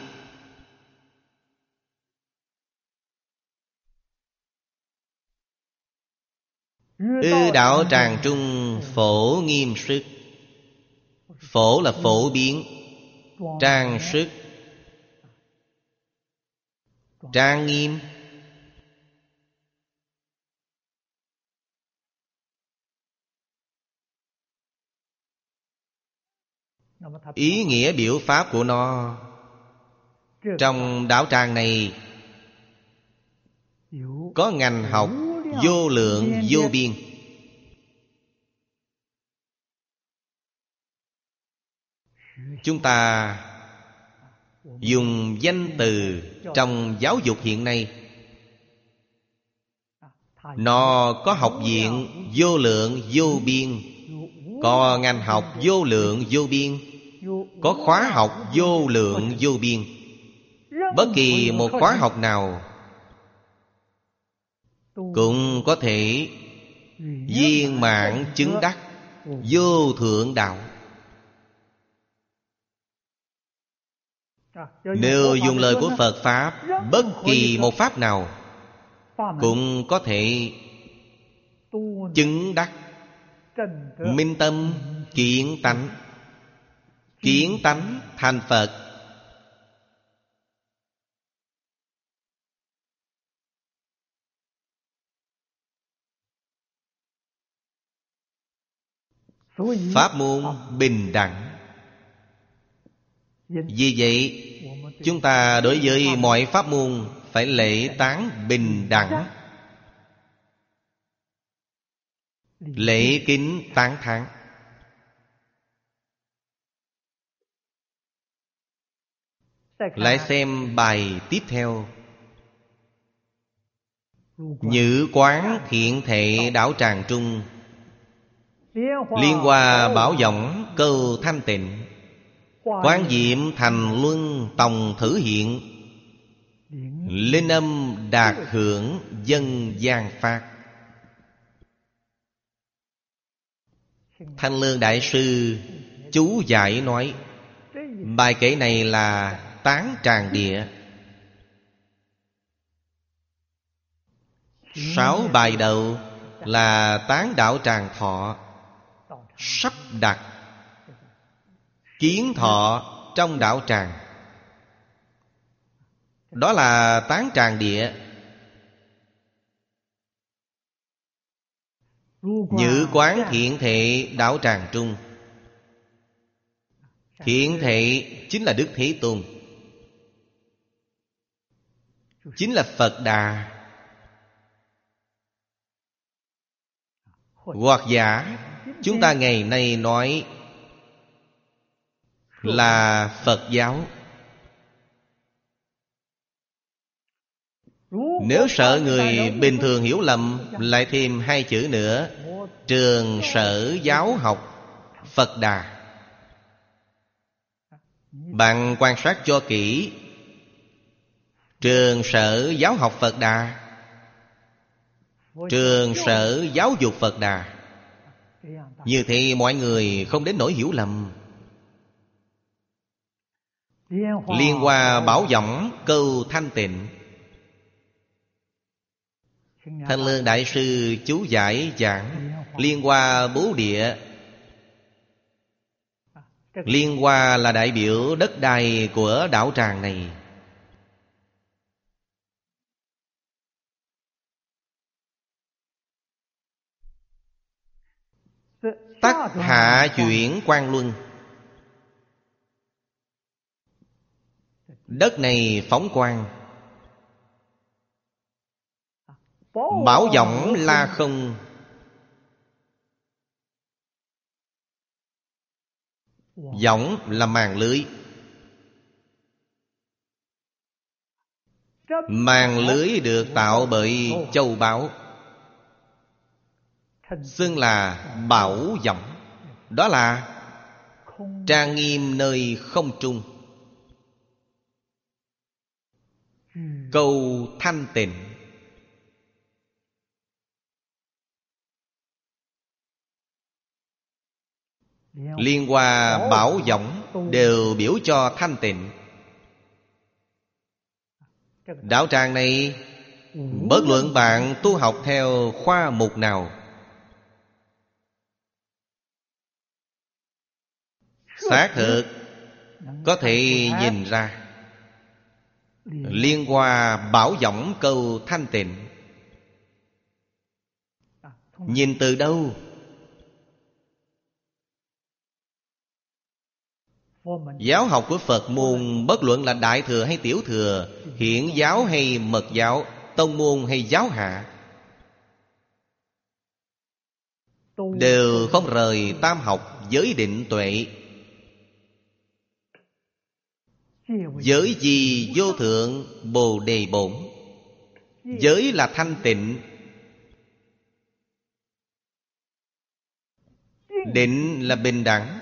Ư đạo tràng trung phổ nghiêm sức. Phổ là phổ biến, trang sức, trang nghiêm. Ý nghĩa biểu pháp của nó trong đạo tràng này có ngành học vô lượng vô biên. Chúng ta dùng danh từ trong giáo dục hiện nay, nó có học viện vô lượng vô biên, có ngành học vô lượng vô biên, có khóa học vô lượng vô biên. Bất kỳ một khóa học nào cũng có thể viên mãn chứng đắc vô thượng đạo. Nếu dùng lời của Phật Pháp, bất kỳ một Pháp nào cũng có thể chứng đắc minh tâm kiến tánh. Kiến tánh thành Phật. Pháp môn bình đẳng. Vì vậy chúng ta đối với mọi pháp môn phải lễ tán bình đẳng, lễ kính tán thán. Lại xem bài tiếp theo. Nhữ quán thiện thệ đảo tràng trung, liên hoa bảo võng câu thanh tịnh, quán diệm thành luân tòng thử hiện, linh âm đạt hưởng dân gian phát. Thanh Lương Đại Sư chú giải nói, bài kệ này là tán tràng địa. 6 bài đầu là tán đạo tràng thọ, sắp đặt kiến thọ trong đạo tràng, đó là tán tràng địa. Nhữ quán thiện thệ đạo tràng trung. Thiện thệ chính là Đức Thế Tôn, chính là Phật Đà. Hoặc giả chúng ta ngày nay nói là Phật giáo. Nếu sợ người bình thường hiểu lầm, lại thêm 2 chữ nữa: Trường Sở Giáo Học Phật Đà. Bạn quan sát cho kỹ, Trường Sở Giáo Học Phật Đà, Trường Sở Giáo Dục Phật Đà. Như thế mọi người không đến nỗi hiểu lầm. Liên hoa bảo võng câu thanh tịnh. Thanh Lương Đại Sư chú giải giảng liên hoa bố địa. Liên hoa là đại biểu đất đai của đạo tràng này. Tắc hạ chuyển Quan Luân. Đất này phóng quang. Bảo võng la không. Võng là màn lưới. Màn lưới được tạo bởi châu báu, xưng là bảo võng. Đó là trang nghiêm nơi không trung, câu thanh tịnh. Liên hoa bảo võng đều biểu cho thanh tịnh. Đạo tràng này, bất luận bạn tu học theo khoa mục nào, xác thực có thể nhìn ra liên hoa bảo võng câu thanh tịnh. Nhìn từ đâu? Giáo học của Phật môn, bất luận là Đại Thừa hay Tiểu Thừa, Hiển giáo hay Mật giáo, tông môn hay giáo hạ, đều không rời tam học giới định tuệ. Giới gì vô thượng Bồ Đề Bổn. Giới là thanh tịnh, định là bình đẳng,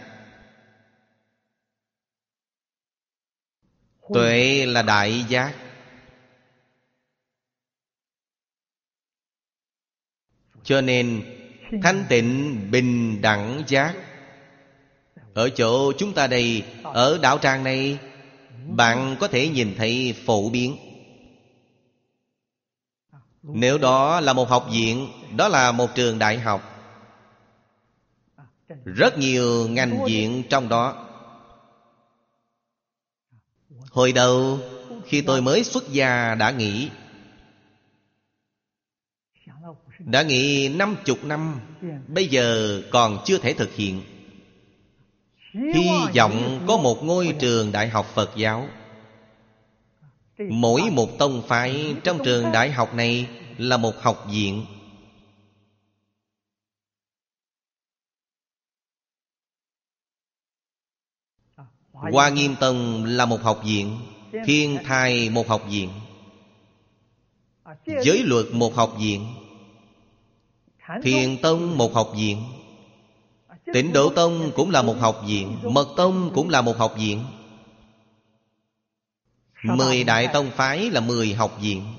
tuệ là đại giác. Cho nên thanh tịnh bình đẳng giác. Ở chỗ chúng ta đây, ở đạo tràng này, bạn có thể nhìn thấy phổ biến. Nếu đó là một học viện, đó là một trường đại học, rất nhiều ngành viện trong đó. Hồi đầu khi tôi mới xuất gia đã nghĩ 50 năm, bây giờ còn chưa thể thực hiện. Hy vọng có một ngôi trường đại học Phật giáo. Mỗi một tông phái trong trường đại học này là một học viện. Hoa Nghiêm Tông là một học viện, Thiên Thai một học viện, Giới luật một học viện, Thiền tông một học viện, Tịnh Độ tông cũng là một học viện, Mật tông cũng là một học viện. 10 đại tông phái là 10 học viện.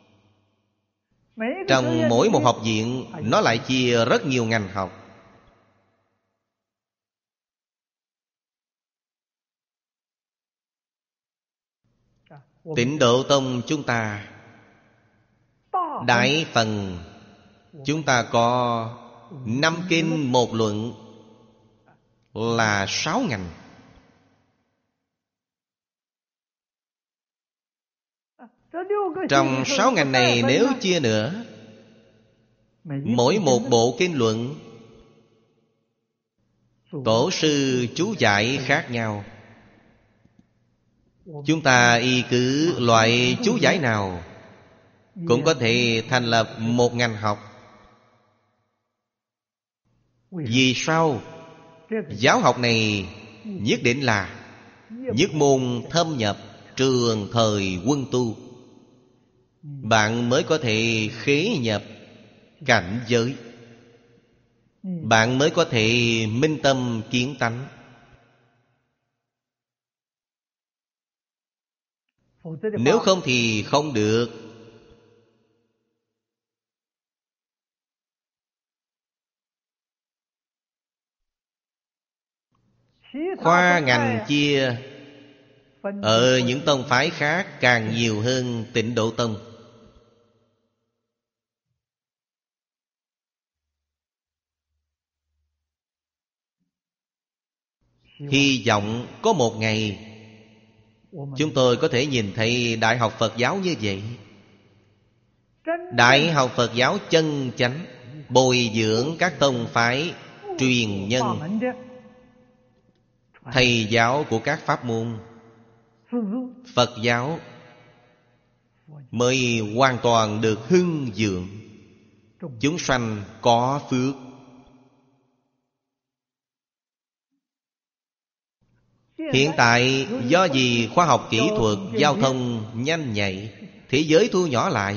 Trong mỗi một học viện, nó lại chia rất nhiều ngành học. Tịnh Độ tông chúng ta, đại phần chúng ta có 5 kinh 1 luận, là 6 ngành. Trong 6 ngành này nếu chia nữa, mỗi một bộ kinh luận, tổ sư chú giải khác nhau. Chúng ta y cứ loại chú giải nào cũng có thể thành lập một ngành học. Vì sao? Giáo học này nhất định là nhất môn thâm nhập, trường thời quân tu. Bạn mới có thể khế nhập cảnh giới, bạn mới có thể minh tâm kiến tánh. Nếu không thì không được. Khoa ngành chia ở những tông phái khác càng nhiều hơn Tịnh Độ tông. Hy vọng có một ngày chúng tôi có thể nhìn thấy Đại học Phật giáo như vậy. Đại học Phật giáo chân chánh bồi dưỡng các tông phái truyền nhân, thầy giáo của các pháp môn Phật giáo mới hoàn toàn được hưng vượng, chúng sanh có phước. Hiện tại do vì khoa học kỹ thuật, giao thông nhanh nhạy, thế giới thu nhỏ lại,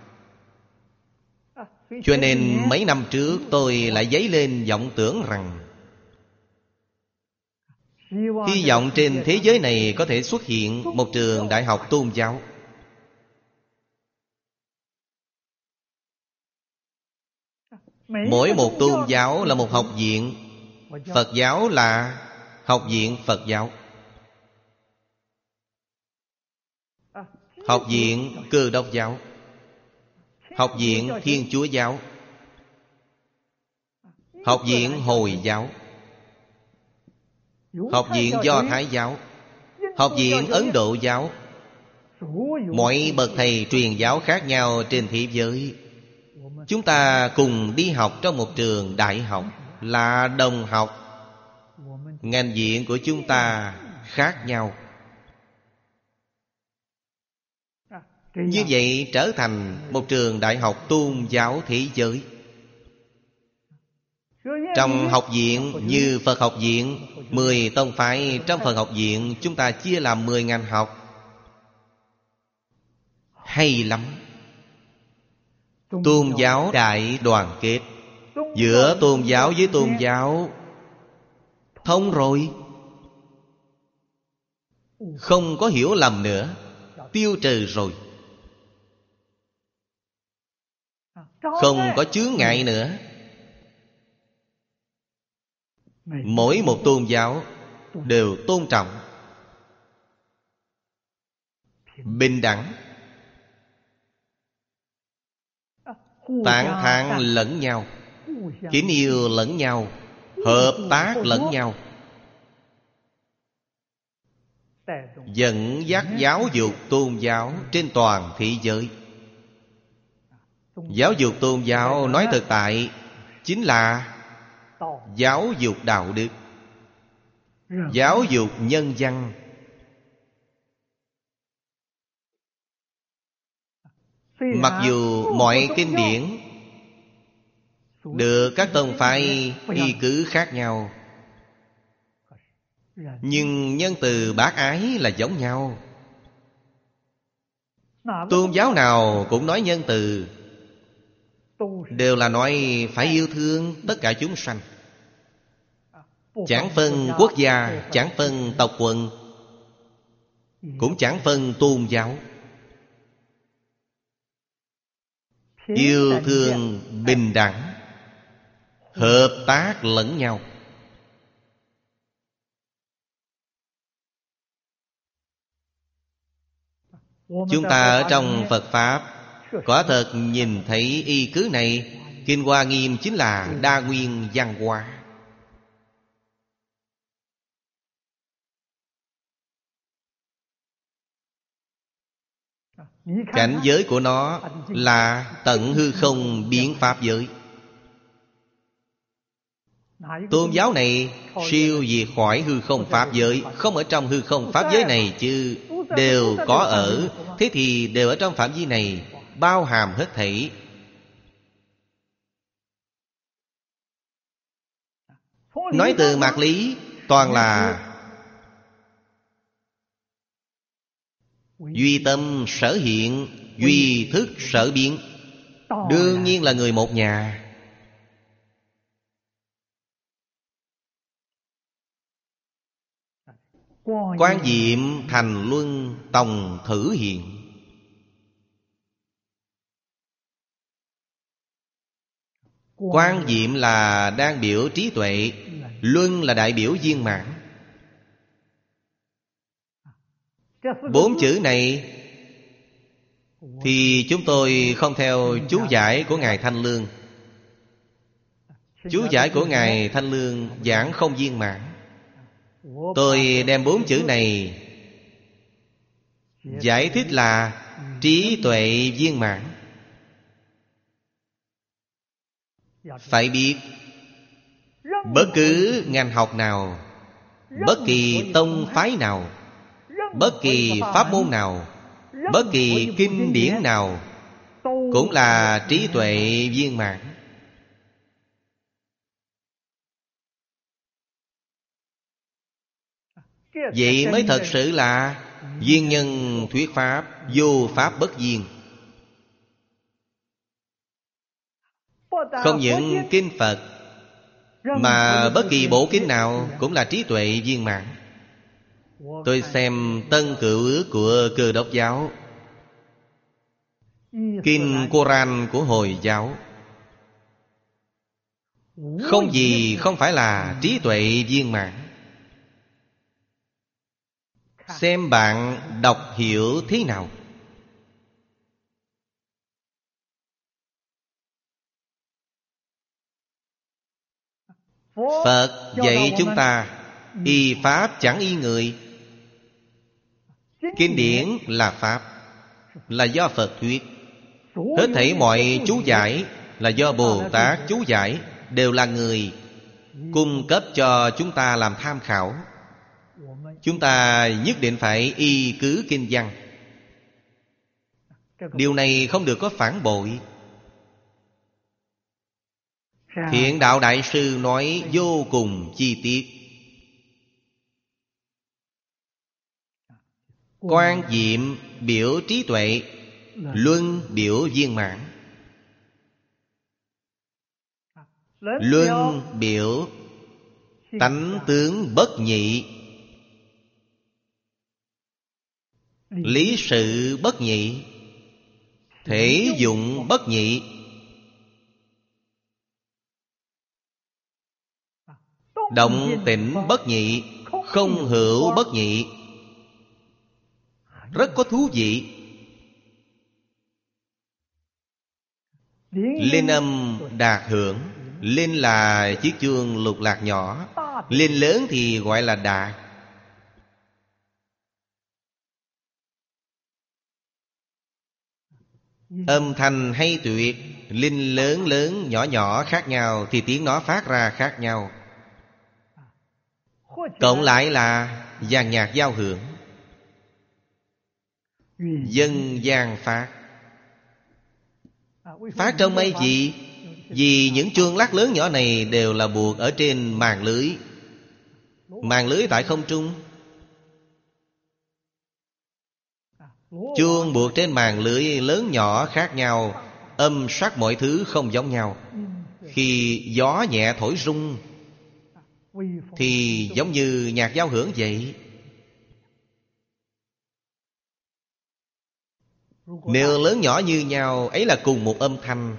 cho nên mấy năm trước tôi lại dấy lên vọng tưởng rằng hy vọng trên thế giới này có thể xuất hiện một trường đại học tôn giáo. Mỗi một tôn giáo là một học viện. Phật giáo là học viện Phật giáo, học viện Cơ Đốc giáo, học viện Thiên Chúa giáo, học viện Hồi giáo, học viện Do Thái giáo, học viện Ấn Độ giáo. Mọi bậc thầy truyền giáo khác nhau trên thế giới, chúng ta cùng đi học trong một trường đại học, là đồng học. Ngành viện của chúng ta khác nhau, như vậy trở thành một trường đại học tôn giáo thế giới. Trong học viện như Phật học viện, 10 tông phái trong Phật học viện chúng ta chia làm 10 ngành học. Hay lắm. Tôn giáo đại đoàn kết, giữa tôn giáo với tôn giáo thông rồi, không có hiểu lầm nữa, tiêu trừ rồi, không có chướng ngại nữa. Mỗi một tôn giáo đều tôn trọng, bình đẳng, tán thán lẫn nhau, kính yêu lẫn nhau, hợp tác lẫn nhau, dẫn dắt giáo dục tôn giáo trên toàn thế giới. Giáo dục tôn giáo nói thực tại chính là giáo dục đạo đức, giáo dục nhân văn. Mặc dù mọi kinh điển được các tông phái y cứ khác nhau, nhưng nhân từ bác ái là giống nhau. Tôn giáo nào cũng nói nhân từ, đều là nói phải yêu thương tất cả chúng sanh, chẳng phân quốc gia, chẳng phân tộc quần, cũng chẳng phân tôn giáo. Yêu thương bình đẳng, hợp tác lẫn nhau. Chúng ta ở trong Phật Pháp quả thật nhìn thấy y cứ này. Kinh Hoa Nghiêm chính là đa nguyên văn hóa. Cảnh giới của nó là tận hư không biến pháp giới. Tôn giáo này siêu việt khỏi hư không pháp giới, không ở trong hư không pháp giới này chứ đều có ở. Thế thì đều ở trong phạm vi này, bao hàm hết thảy. Nói từ mạt lý, toàn là duy tâm sở hiện, duy thức sở biến. Đương nhiên là người một nhà. Quang diệm thành luân tòng thử hiện. Quang diệm là đang biểu trí tuệ, luân là đại biểu viên mãn. Bốn chữ này thì chúng tôi không theo chú giải của Ngài Thanh Lương. Chú giải của Ngài Thanh Lương giảng không viên mãn. Tôi đem bốn chữ này giải thích là trí tuệ viên mãn. Phải biết, bất cứ ngành học nào, bất kỳ tông phái nào, bất kỳ pháp môn nào, bất kỳ kinh điển nào, cũng là trí tuệ viên mãn. Vậy mới thật sự là viên nhân thuyết pháp, vô pháp bất viên. Không những kinh Phật, mà bất kỳ bộ kinh nào cũng là trí tuệ viên mãn. Tôi xem Tân Cựu Ước của Cơ Đốc giáo, Kinh Koran của Hồi giáo, không gì không phải là trí tuệ viên mãn. Xem bạn đọc hiểu thế nào. Phật dạy chúng ta y pháp chẳng y người. Kinh điển là pháp, là do Phật thuyết. Hết thảy mọi chú giải là do Bồ Tát chú giải, đều là người cung cấp cho chúng ta làm tham khảo. Chúng ta nhất định phải y cứ kinh văn. Điều này không được có phản bội. Thiện Đạo Đại Sư nói vô cùng chi tiết. Quang diệm biểu trí tuệ, luân biểu viên mãn. Luân biểu tánh tướng bất nhị, lý sự bất nhị, thể dụng bất nhị. Động tĩnh bất nhị, không hữu bất nhị. Rất có thú vị. Linh âm đạt hưởng. Linh là chiếc chuông lục lạc nhỏ, linh lớn thì gọi là đạt. Âm thanh hay tuyệt, linh lớn lớn nhỏ nhỏ khác nhau thì tiếng nó phát ra khác nhau. Cộng lại là dàn nhạc giao hưởng, dân gian phát. Phát trong mấy gì? Vì những chuông lắc lớn nhỏ này đều là buộc ở trên màn lưới. Màn lưới tại không trung. Chuông buộc trên màn lưới lớn nhỏ khác nhau, âm sắc mọi thứ không giống nhau. Khi gió nhẹ thổi rung thì giống như nhạc giao hưởng vậy. Nếu lớn nhỏ như nhau, ấy là cùng một âm thanh.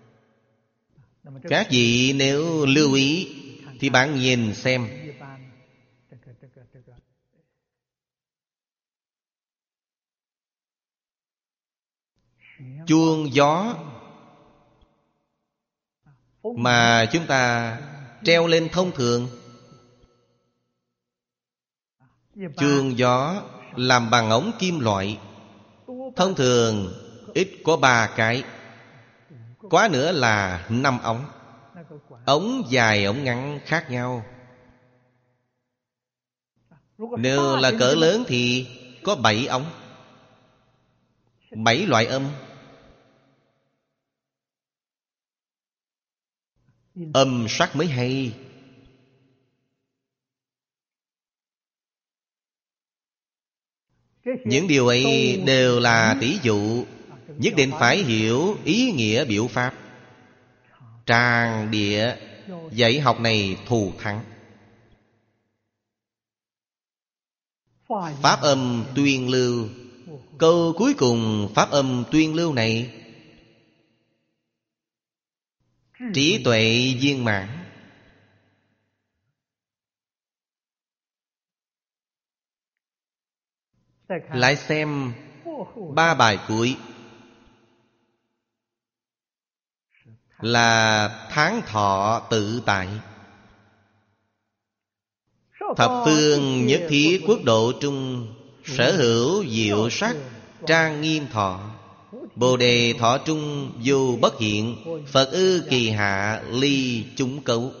Các vị nếu lưu ý thì bạn nhìn xem, chuông gió mà chúng ta treo lên thông thường, chuông gió làm bằng ống kim loại, thông thường ít có 3 cái, quá nữa là 5 ống. Ống dài ống ngắn khác nhau. Nếu là cỡ lớn thì có 7 ống, 7 loại âm. Âm sắc mới hay. Những điều ấy đều là tỷ dụ, nhất định phải hiểu ý nghĩa biểu pháp. Tràng địa dạy học này thù thắng. Pháp âm tuyên lưu, câu cuối cùng pháp âm tuyên lưu này, trí tuệ viên mãn. Lại xem 3 bài cuối là tháng thọ tự tại. Thập phương nhất thiết quốc độ trung, sở hữu diệu sắc trang nghiêm thọ. Bồ đề thọ trung vô bất hiện, Phật ư kỳ hạ ly chúng cấu.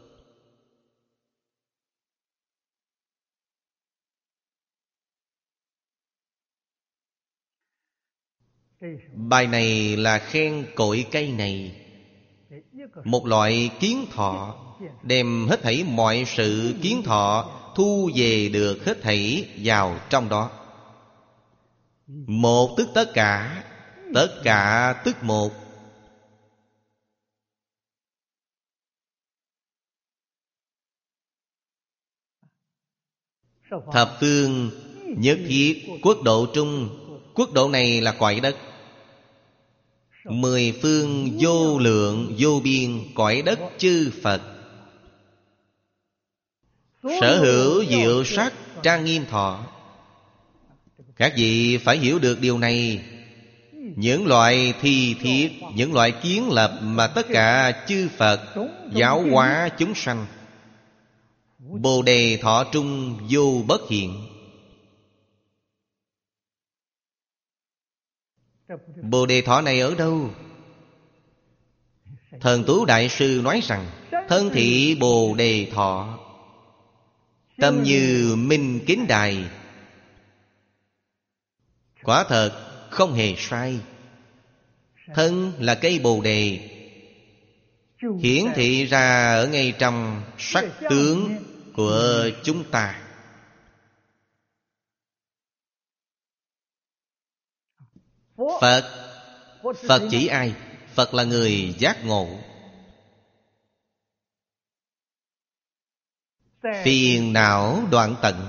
Bài này là khen cội cây này, một loại kiến thọ, đem hết thảy mọi sự kiến thọ thu về được hết thảy vào trong đó. Một tức tất cả, tất cả tức một. Thập phương nhất thiết quốc độ trung, quốc độ này là cõi đất. 10 phương vô lượng vô biên cõi đất chư Phật, sở hữu diệu sắc trang nghiêm thọ. Các vị phải hiểu được điều này. Những loại thi thiết, những loại kiến lập mà tất cả chư Phật giáo hóa chúng sanh, Bồ đề thọ trung vô bất hiện. Bồ đề thọ này ở đâu? Thần Tú Đại Sư nói rằng, thân thị bồ đề thọ, tâm như minh kính đài. Quả thật không hề sai. Thân là cây bồ đề, hiển thị ra ở ngay trong sắc tướng của chúng ta. Phật chỉ ai? Phật là người giác ngộ. Phiền não đoạn tận.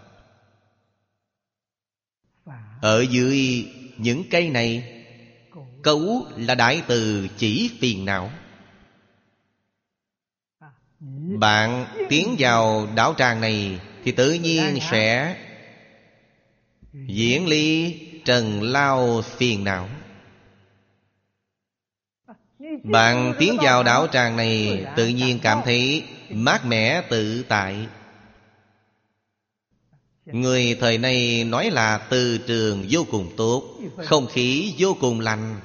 Ở dưới những cây này, cấu là đại từ chỉ phiền não. Bạn tiến vào đạo tràng này thì tự nhiên sẽ diễn ly trần lao phiền não. Bạn tiến vào đạo tràng này tự nhiên cảm thấy mát mẻ tự tại. Người thời nay nói là từ trường vô cùng tốt, không khí vô cùng lành,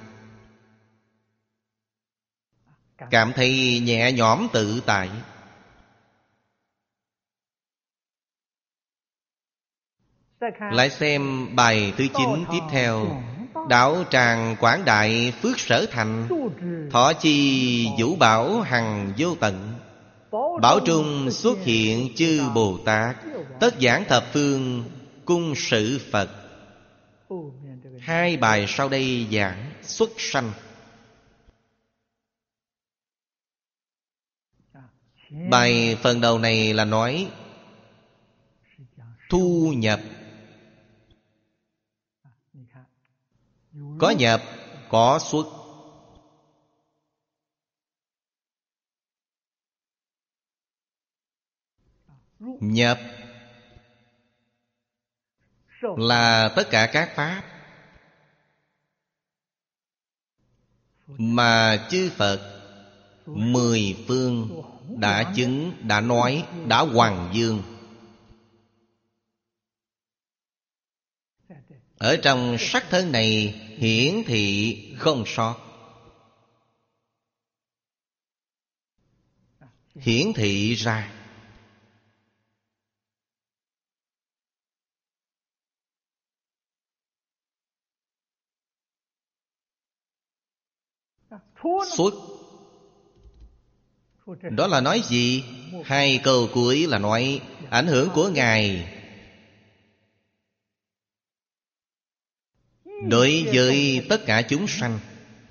cảm thấy nhẹ nhõm tự tại. Lại xem bài thứ 9 tiếp theo. Đạo tràng quảng đại phước sở thành, thọ chi vũ bảo hằng vô tận. Bảo trung xuất hiện chư Bồ Tát, tất giảng thập phương cung sự Phật. Hai bài sau đây giảng xuất sanh. Bài phần đầu này là nói thu nhập. Có nhập, có xuất. Nhập là tất cả các pháp mà chư Phật mười phương đã chứng, đã nói, đã hoằng dương. Ở trong sắc thân này hiển thị không sót. Hiển thị ra. Xuất. Đó là nói gì? Hai câu cuối là nói ảnh hưởng của Ngài đối với tất cả chúng sanh.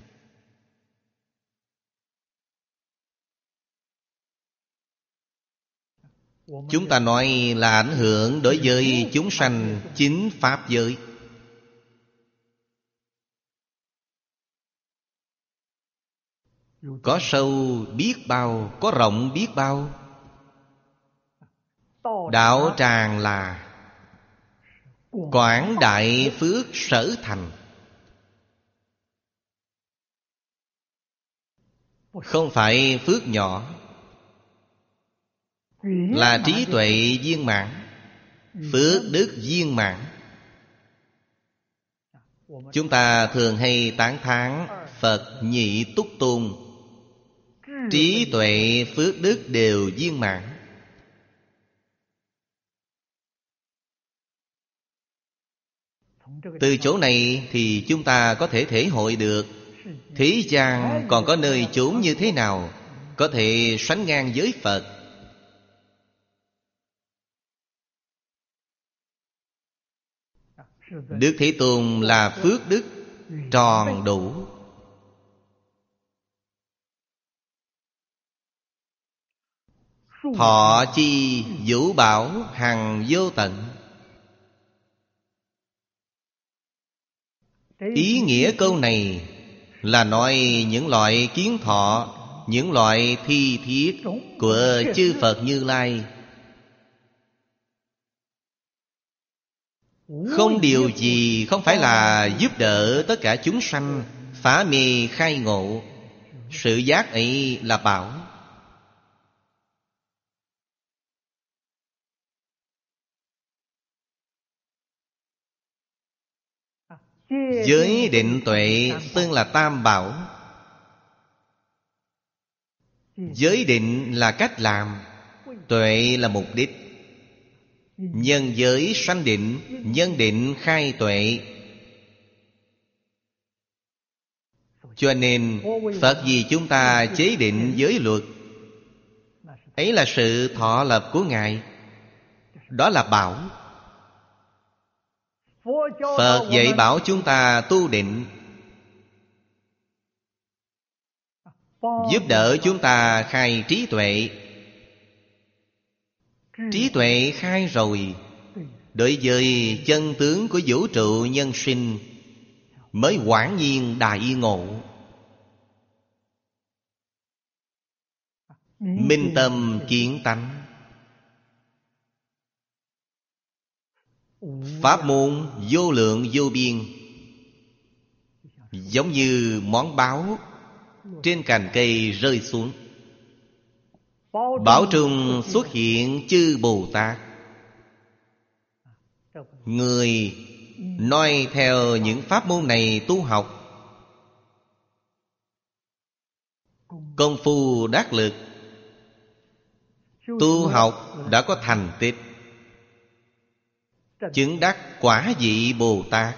Chúng ta nói là ảnh hưởng đối với chúng sanh chính pháp giới. Có sâu biết bao, có rộng biết bao. Đạo tràng là quảng đại phước sở thành. Không phải phước nhỏ, là trí tuệ viên mãn, phước đức viên mãn. Chúng ta thường hay tán thán Phật Nhị Túc Tôn, trí tuệ phước đức đều viên mãn. Từ chỗ này thì chúng ta có thể thể hội được thế gian còn có nơi chốn như thế nào có thể sánh ngang với Phật. Đức Thế Tôn là phước đức tròn đủ. Thọ chi vũ bảo hằng vô tận. Ý nghĩa câu này là nói những loại kiến thọ, những loại thi thiết của chư Phật Như Lai không điều gì không phải là giúp đỡ tất cả chúng sanh phá mê khai ngộ. Sự giác ấy là bảo. Giới định tuệ xưng là tam bảo. Giới định là cách làm, tuệ là mục đích. Nhân giới sanh định, nhân định khai tuệ. Cho nên Phật vì chúng ta chế định giới luật, ấy là sự thọ lập của Ngài. Đó là bảo. Phật dạy bảo chúng ta tu định, giúp đỡ chúng ta khai trí tuệ. Trí tuệ khai rồi, đối với chân tướng của vũ trụ nhân sinh mới hoảng nhiên đại ngộ. Minh tâm kiến tánh. Pháp môn vô lượng vô biên, giống như món báo trên cành cây rơi xuống. Bảo trùng xuất hiện chư Bồ Tát. Người noi theo những pháp môn này tu học, công phu đắc lực, tu học đã có thành tích, chứng đắc quả vị Bồ Tát.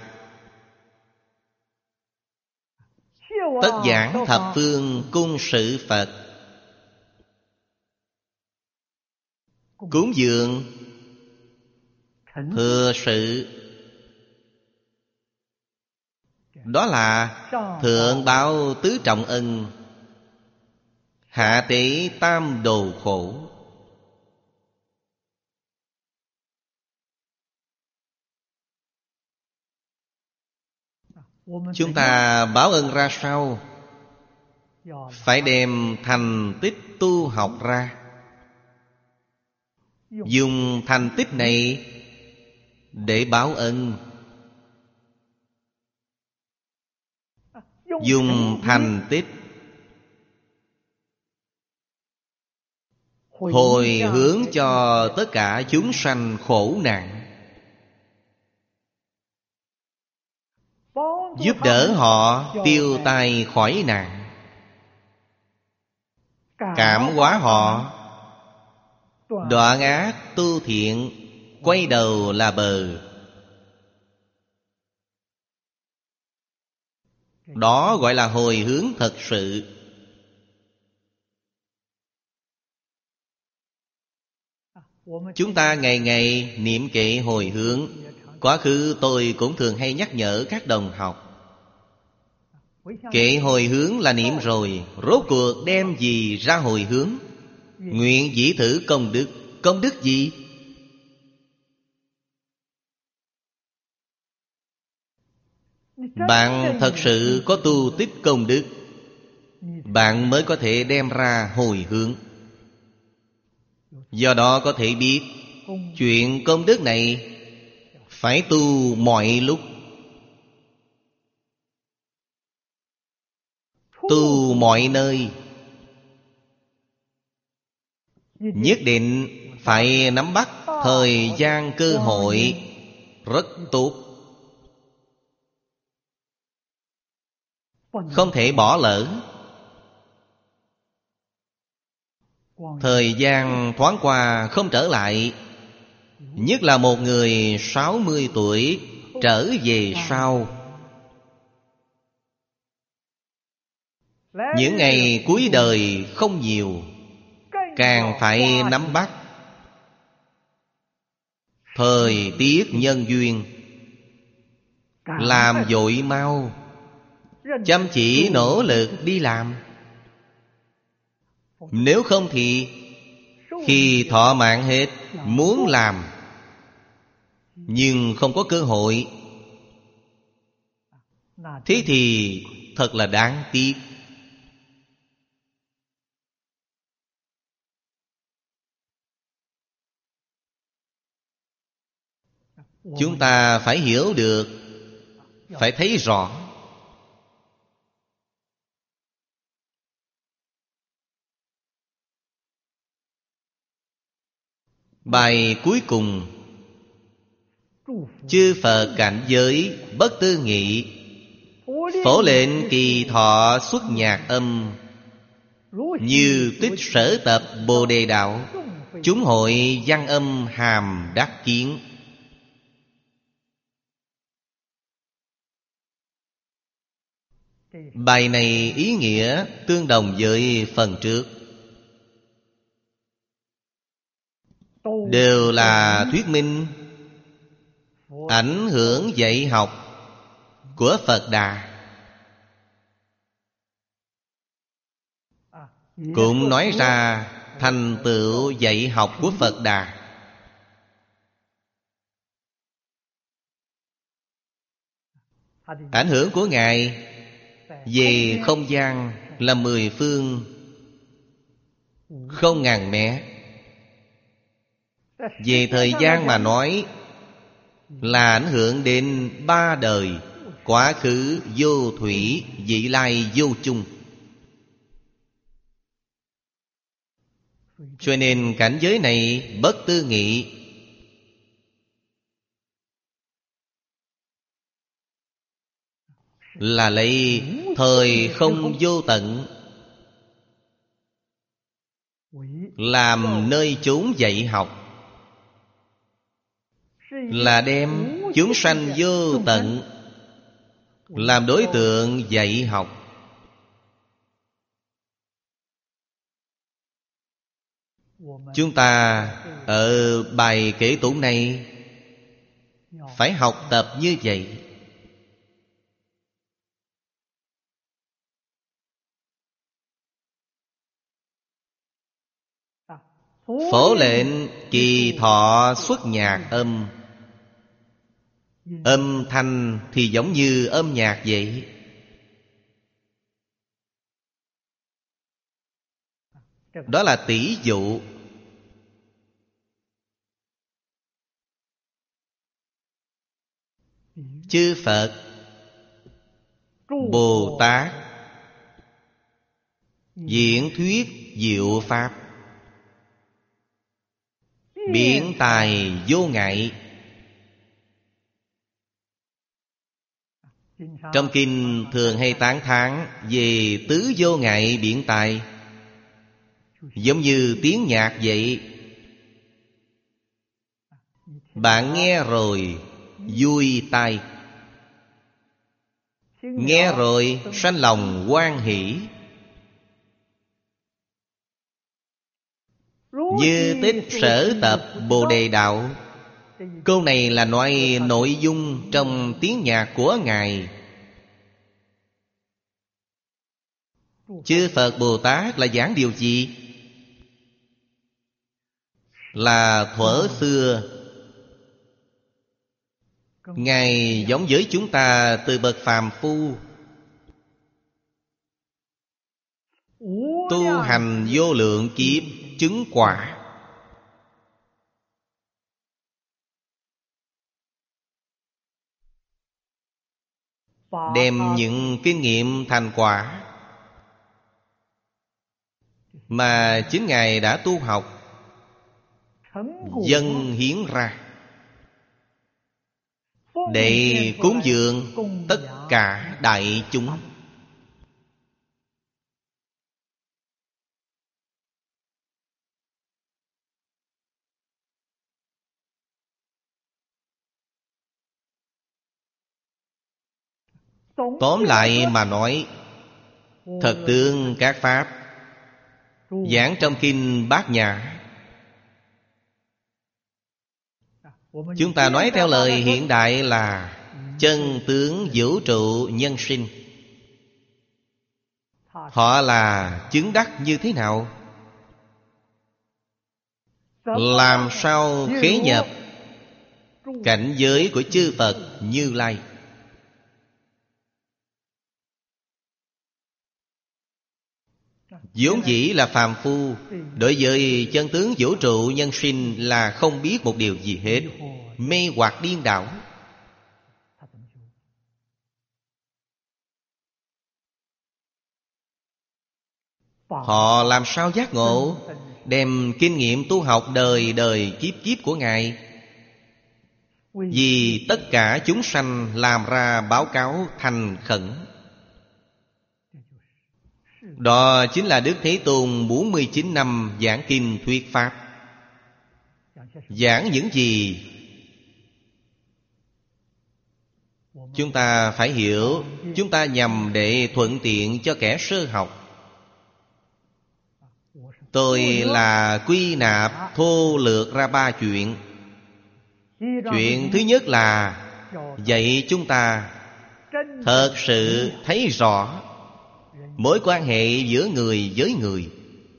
Tất giảng thập phương cung sự Phật. Cúng dường thừa sự Đó là thượng báo tứ trọng ân, hạ tế tam đồ khổ. Chúng ta báo ân ra sao? Phải đem thành tích tu học ra, dùng thành tích này để báo ân. Dùng thành tích hồi hướng cho tất cả chúng sanh khổ nạn, giúp đỡ họ tiêu tai khỏi nạn, cảm hóa họ đoạn ác tu thiện, quay đầu là bờ. Đó gọi là hồi hướng thật sự. Chúng ta ngày ngày niệm kệ hồi hướng. Quá khứ tôi cũng thường hay nhắc nhở các đồng học, kệ hồi hướng là niệm rồi, rốt cuộc đem gì ra hồi hướng? Nguyện dĩ thử công đức. Công đức gì? Bạn thật sự có tu tích công đức, bạn mới có thể đem ra hồi hướng. Do đó có thể biết chuyện công đức này phải tu mọi lúc, tu mọi nơi. Nhất định phải nắm bắt thời gian cơ hội rất tốt, không thể bỏ lỡ. Thời gian thoáng qua không trở lại. Nhất là một người 60 tuổi trở về sau, những ngày cuối đời không nhiều, càng phải nắm bắt thời tiết nhân duyên, làm vội mau, chăm chỉ nỗ lực đi làm. Nếu không thì khi thọ mạng hết, muốn làm nhưng không có cơ hội, thế thì thật là đáng tiếc. Chúng ta phải hiểu được, phải thấy rõ. Bài cuối cùng: chư Phật cảnh giới bất tư nghị, phổ lệnh kỳ thọ xuất nhạc âm, như tích sở tập Bồ Đề đạo, chúng hội văn âm hàm đắc kiến. Bài này ý nghĩa tương đồng với phần trước, đều là thuyết minh ảnh hưởng dạy học của Phật Đà, cũng nói ra thành tựu dạy học của Phật Đà. Ảnh hưởng của Ngài về không gian là 10 phương không ngàn mé. Về thời gian mà nói là ảnh hưởng đến 3 đời: quá khứ, vô thủy, vị lai, vô chung. Cho nên cảnh giới này bất tư nghị. Là lấy thời không vô tận làm nơi chốn dạy học, là đem chúng sanh vô tận làm đối tượng dạy học. Chúng ta ở bài kể tụng này phải học tập như vậy. Phổ lệnh kỳ thọ xuất nhạc âm. Âm thanh thì giống như âm nhạc vậy. Đó là tỷ dụ. Chư Phật, Bồ Tát diễn thuyết diệu pháp, biện tài vô ngại. Trong kinh thường hay tán thán về tứ vô ngại biện tài, giống như tiếng nhạc vậy. Bạn nghe rồi vui tai, nghe rồi sanh lòng hoan hỷ. Như tích sở tập Bồ Đề Đạo. Câu này là nói nội dung trong tiếng nhạc của Ngài. Chư Phật Bồ Tát là giảng điều gì? Là thuở xưa Ngài giống với chúng ta từ bậc phàm phu, tu hành vô lượng kiếp chứng quả. Đem những kinh nghiệm thành quả mà chính Ngài đã tu học dâng hiến ra để cúng dường tất cả đại chúng. Tóm lại mà nói, thật tướng các pháp giảng trong kinh Bát Nhã, chúng ta nói theo lời hiện đại là chân tướng vũ trụ nhân sinh. Họ là chứng đắc như thế nào? Làm sao khế nhập cảnh giới của chư Phật Như Lai? vốn dĩ là phàm phu, đối với chân tướng vũ trụ nhân sinh là không biết một điều gì hết, mê hoặc điên đảo. Họ làm sao giác ngộ? Đem kinh nghiệm tu học đời đời kiếp kiếp của Ngài vì tất cả chúng sanh làm ra báo cáo thành khẩn. Đó chính là Đức Thế Tôn 49 năm giảng kinh thuyết pháp. Giảng những gì? Chúng ta phải hiểu. Chúng ta nhằm để thuận tiện cho kẻ sơ học. Tôi là quy nạp thô lược ra 3 chuyện. Chuyện thứ nhất là dạy chúng ta thật sự thấy rõ mối quan hệ giữa người với người.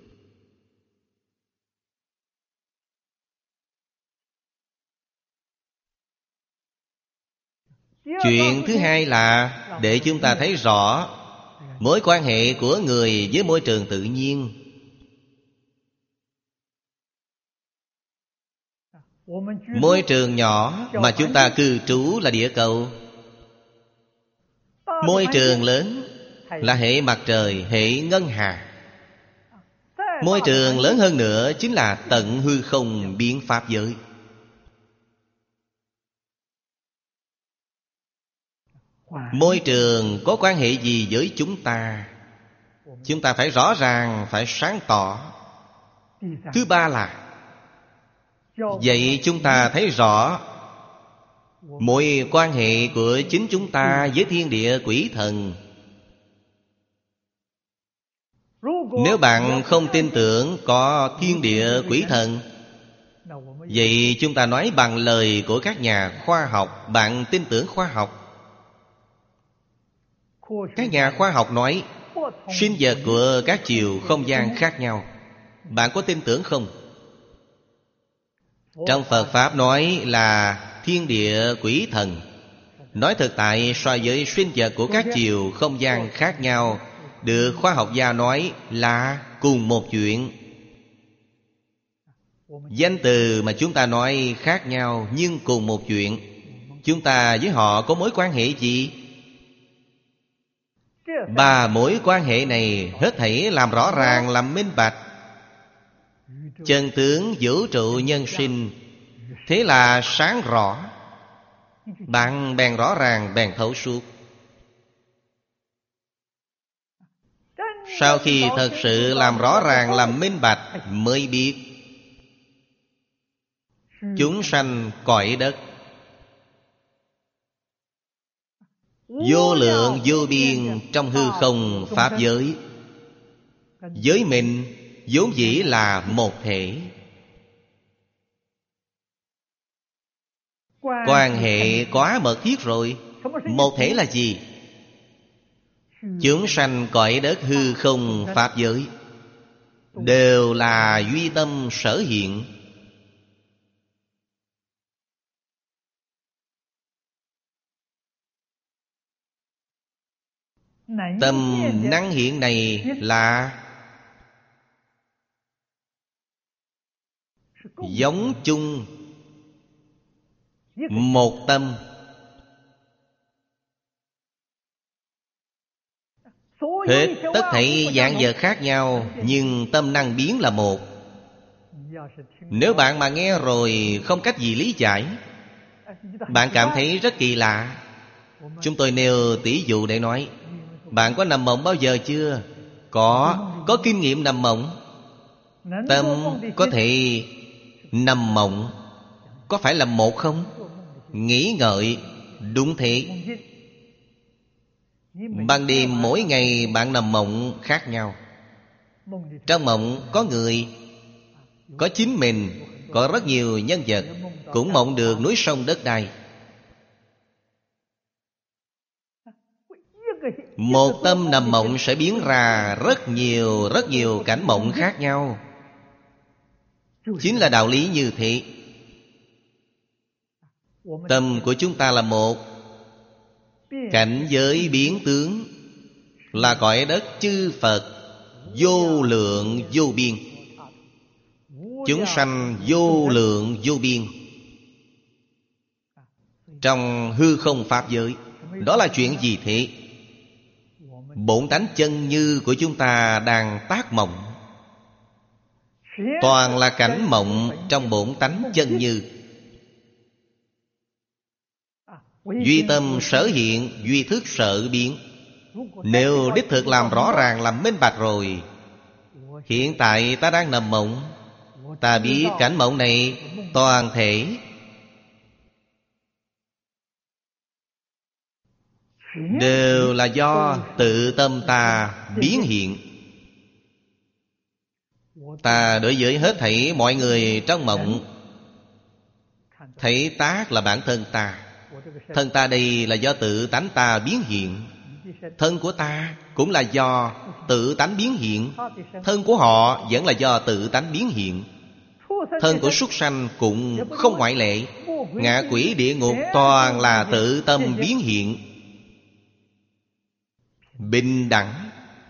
Chuyện thứ hai là để chúng ta thấy rõ mối quan hệ của người với môi trường tự nhiên. Môi trường nhỏ mà chúng ta cư trú là địa cầu. Môi trường lớn là hệ mặt trời, hệ ngân hà. Môi trường lớn hơn nữa chính là tận hư không biến pháp giới. Môi trường có quan hệ gì với chúng ta? Chúng ta phải rõ ràng, phải sáng tỏ. Thứ ba là vậy chúng ta thấy rõ mối quan hệ của chính chúng ta với thiên địa quỷ thần. Nếu bạn không tin tưởng có thiên địa quỷ thần, vậy chúng ta nói bằng lời của các nhà khoa học. Bạn tin tưởng khoa học. Các nhà khoa học nói sinh vật của các chiều không gian khác nhau. Bạn có tin tưởng không? Trong Phật Pháp nói là thiên địa quỷ thần. Nói thực tại so với sinh vật của các chiều không gian khác nhau, được khoa học gia nói là cùng một chuyện. Danh từ mà chúng ta nói khác nhau nhưng cùng một chuyện. Chúng ta với họ có mối quan hệ gì? Ba mối quan hệ này hết thảy làm rõ ràng, làm minh bạch. Chân tướng vũ trụ nhân sinh, thế là sáng rõ. Bạn bèn rõ ràng, bèn thấu suốt. Sau khi thật sự làm rõ ràng, làm minh bạch, mới biết chúng sanh cõi đất vô lượng vô biên trong hư không pháp giới. Giới mình vốn dĩ là một thể. Quan hệ quá mật thiết rồi. Một thể là gì? Chúng sanh cõi đất hư không pháp giới đều là duy tâm sở hiện. Tâm năng hiện này là giống chung một tâm. Hết tất thảy dạng vật khác nhau, nhưng tâm năng biến là một. Nếu bạn mà nghe rồi không cách gì lý giải, bạn cảm thấy rất kỳ lạ. Chúng tôi nêu tỷ dụ để nói. Bạn có nằm mộng bao giờ chưa? Có kinh nghiệm nằm mộng. Tâm có thể nằm mộng, có phải là một không? Nghĩ ngợi, đúng thế. Ban đêm mỗi ngày bạn nằm mộng khác nhau. Trong mộng có người, có chính mình, có rất nhiều nhân vật, cũng mộng được núi sông đất đai. Một tâm nằm mộng sẽ biến ra rất nhiều cảnh mộng khác nhau. Chính là đạo lý như thế. Tâm của chúng ta là một. Cảnh giới biến tướng là cõi đất chư Phật vô lượng vô biên. Chúng sanh vô lượng vô biên trong hư không pháp giới. Đó là chuyện gì thế? Bổn tánh chân như của chúng ta đang tác mộng. Toàn là cảnh mộng trong bổn tánh chân như. Duy tâm sở hiện, duy thức sở biến. Nếu đích thực làm rõ ràng, làm minh bạch rồi, hiện tại ta đang nằm mộng, ta biết cảnh mộng này toàn thể đều là do tự tâm ta biến hiện. Ta đối với hết thảy mọi người trong mộng, thấy tác là bản thân ta. Thân ta đây là do tự tánh ta biến hiện. Thân của ta cũng là do tự tánh biến hiện. Thân của họ vẫn là do tự tánh biến hiện. Thân của súc sanh cũng không ngoại lệ. Ngạ quỷ địa ngục toàn là tự tâm biến hiện. Bình đẳng,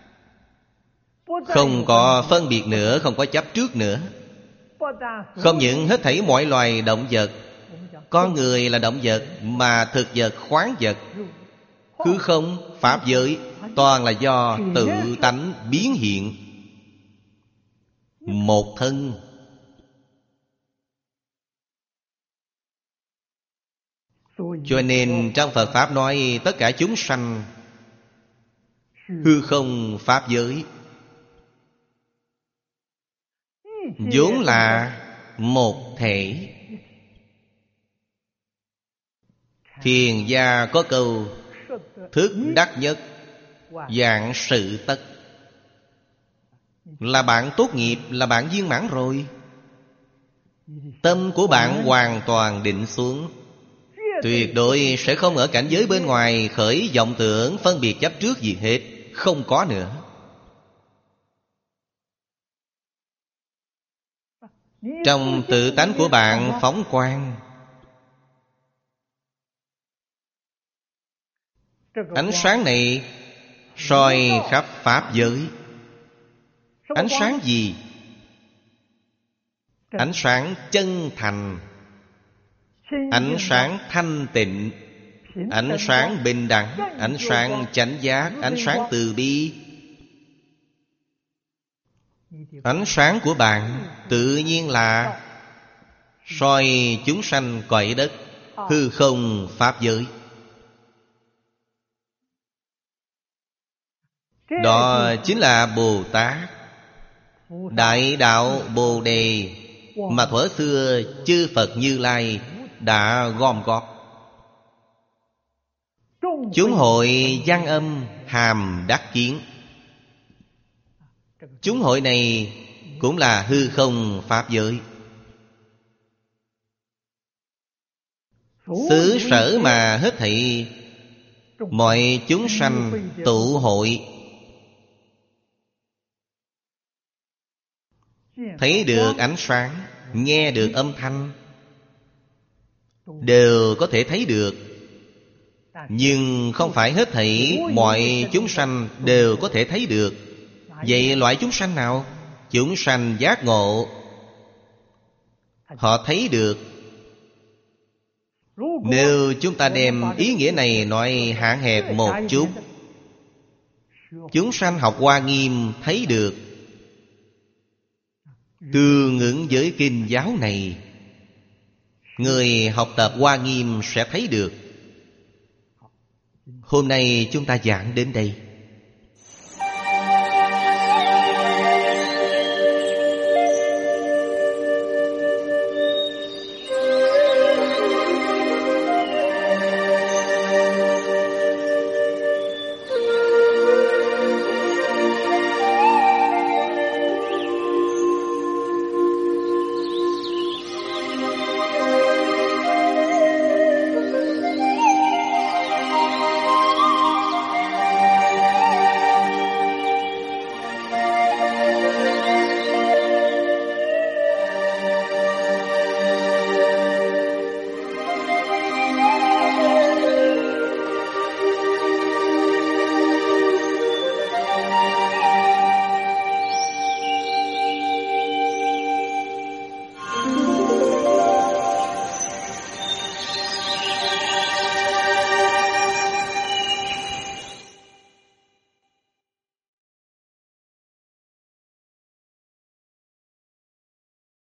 không có phân biệt nữa, không có chấp trước nữa. Không những hết thảy mọi loài động vật, con người là động vật, mà thực vật, khoáng vật, hư không, pháp giới, toàn là do tự tánh biến hiện. Một thân. Cho nên trong Phật Pháp nói tất cả chúng sanh hư không pháp giới vốn là một thể. Thiền gia có câu thức đắc nhất, vạn sự tất. Là bạn tốt nghiệp, là bạn viên mãn rồi. Tâm của bạn hoàn toàn định xuống, tuyệt đối sẽ không ở cảnh giới bên ngoài khởi vọng tưởng phân biệt chấp trước gì hết. Không có nữa. Trong tự tánh của bạn phóng quang. Ánh sáng này soi khắp pháp giới. Ánh sáng gì? Ánh sáng chân thành, ánh sáng thanh tịnh, ánh sáng bình đẳng, ánh sáng chánh giác, ánh sáng từ bi. Ánh sáng của bạn tự nhiên là soi chúng sanh cõi đất, hư không pháp giới. Đó chính là Bồ Tát, Đại Đạo Bồ Đề mà thuở xưa chư Phật Như Lai đã gom góp. Chúng hội Văn Âm hàm đắc kiến. Chúng hội này cũng là hư không pháp giới. Xứ sở mà hết thảy mọi chúng sanh tụ hội, thấy được ánh sáng, nghe được âm thanh, đều có thể thấy được. Nhưng không phải hết thảy mọi chúng sanh đều có thể thấy được. Vậy loại chúng sanh nào? Chúng sanh giác ngộ, họ thấy được. Nếu chúng ta đem ý nghĩa này nói hạn hẹp một chút, chúng sanh học Hoa Nghiêm thấy được. Tương ứng với kinh giáo này, người học tập Hoa Nghiêm sẽ thấy được. Hôm nay chúng ta giảng đến đây.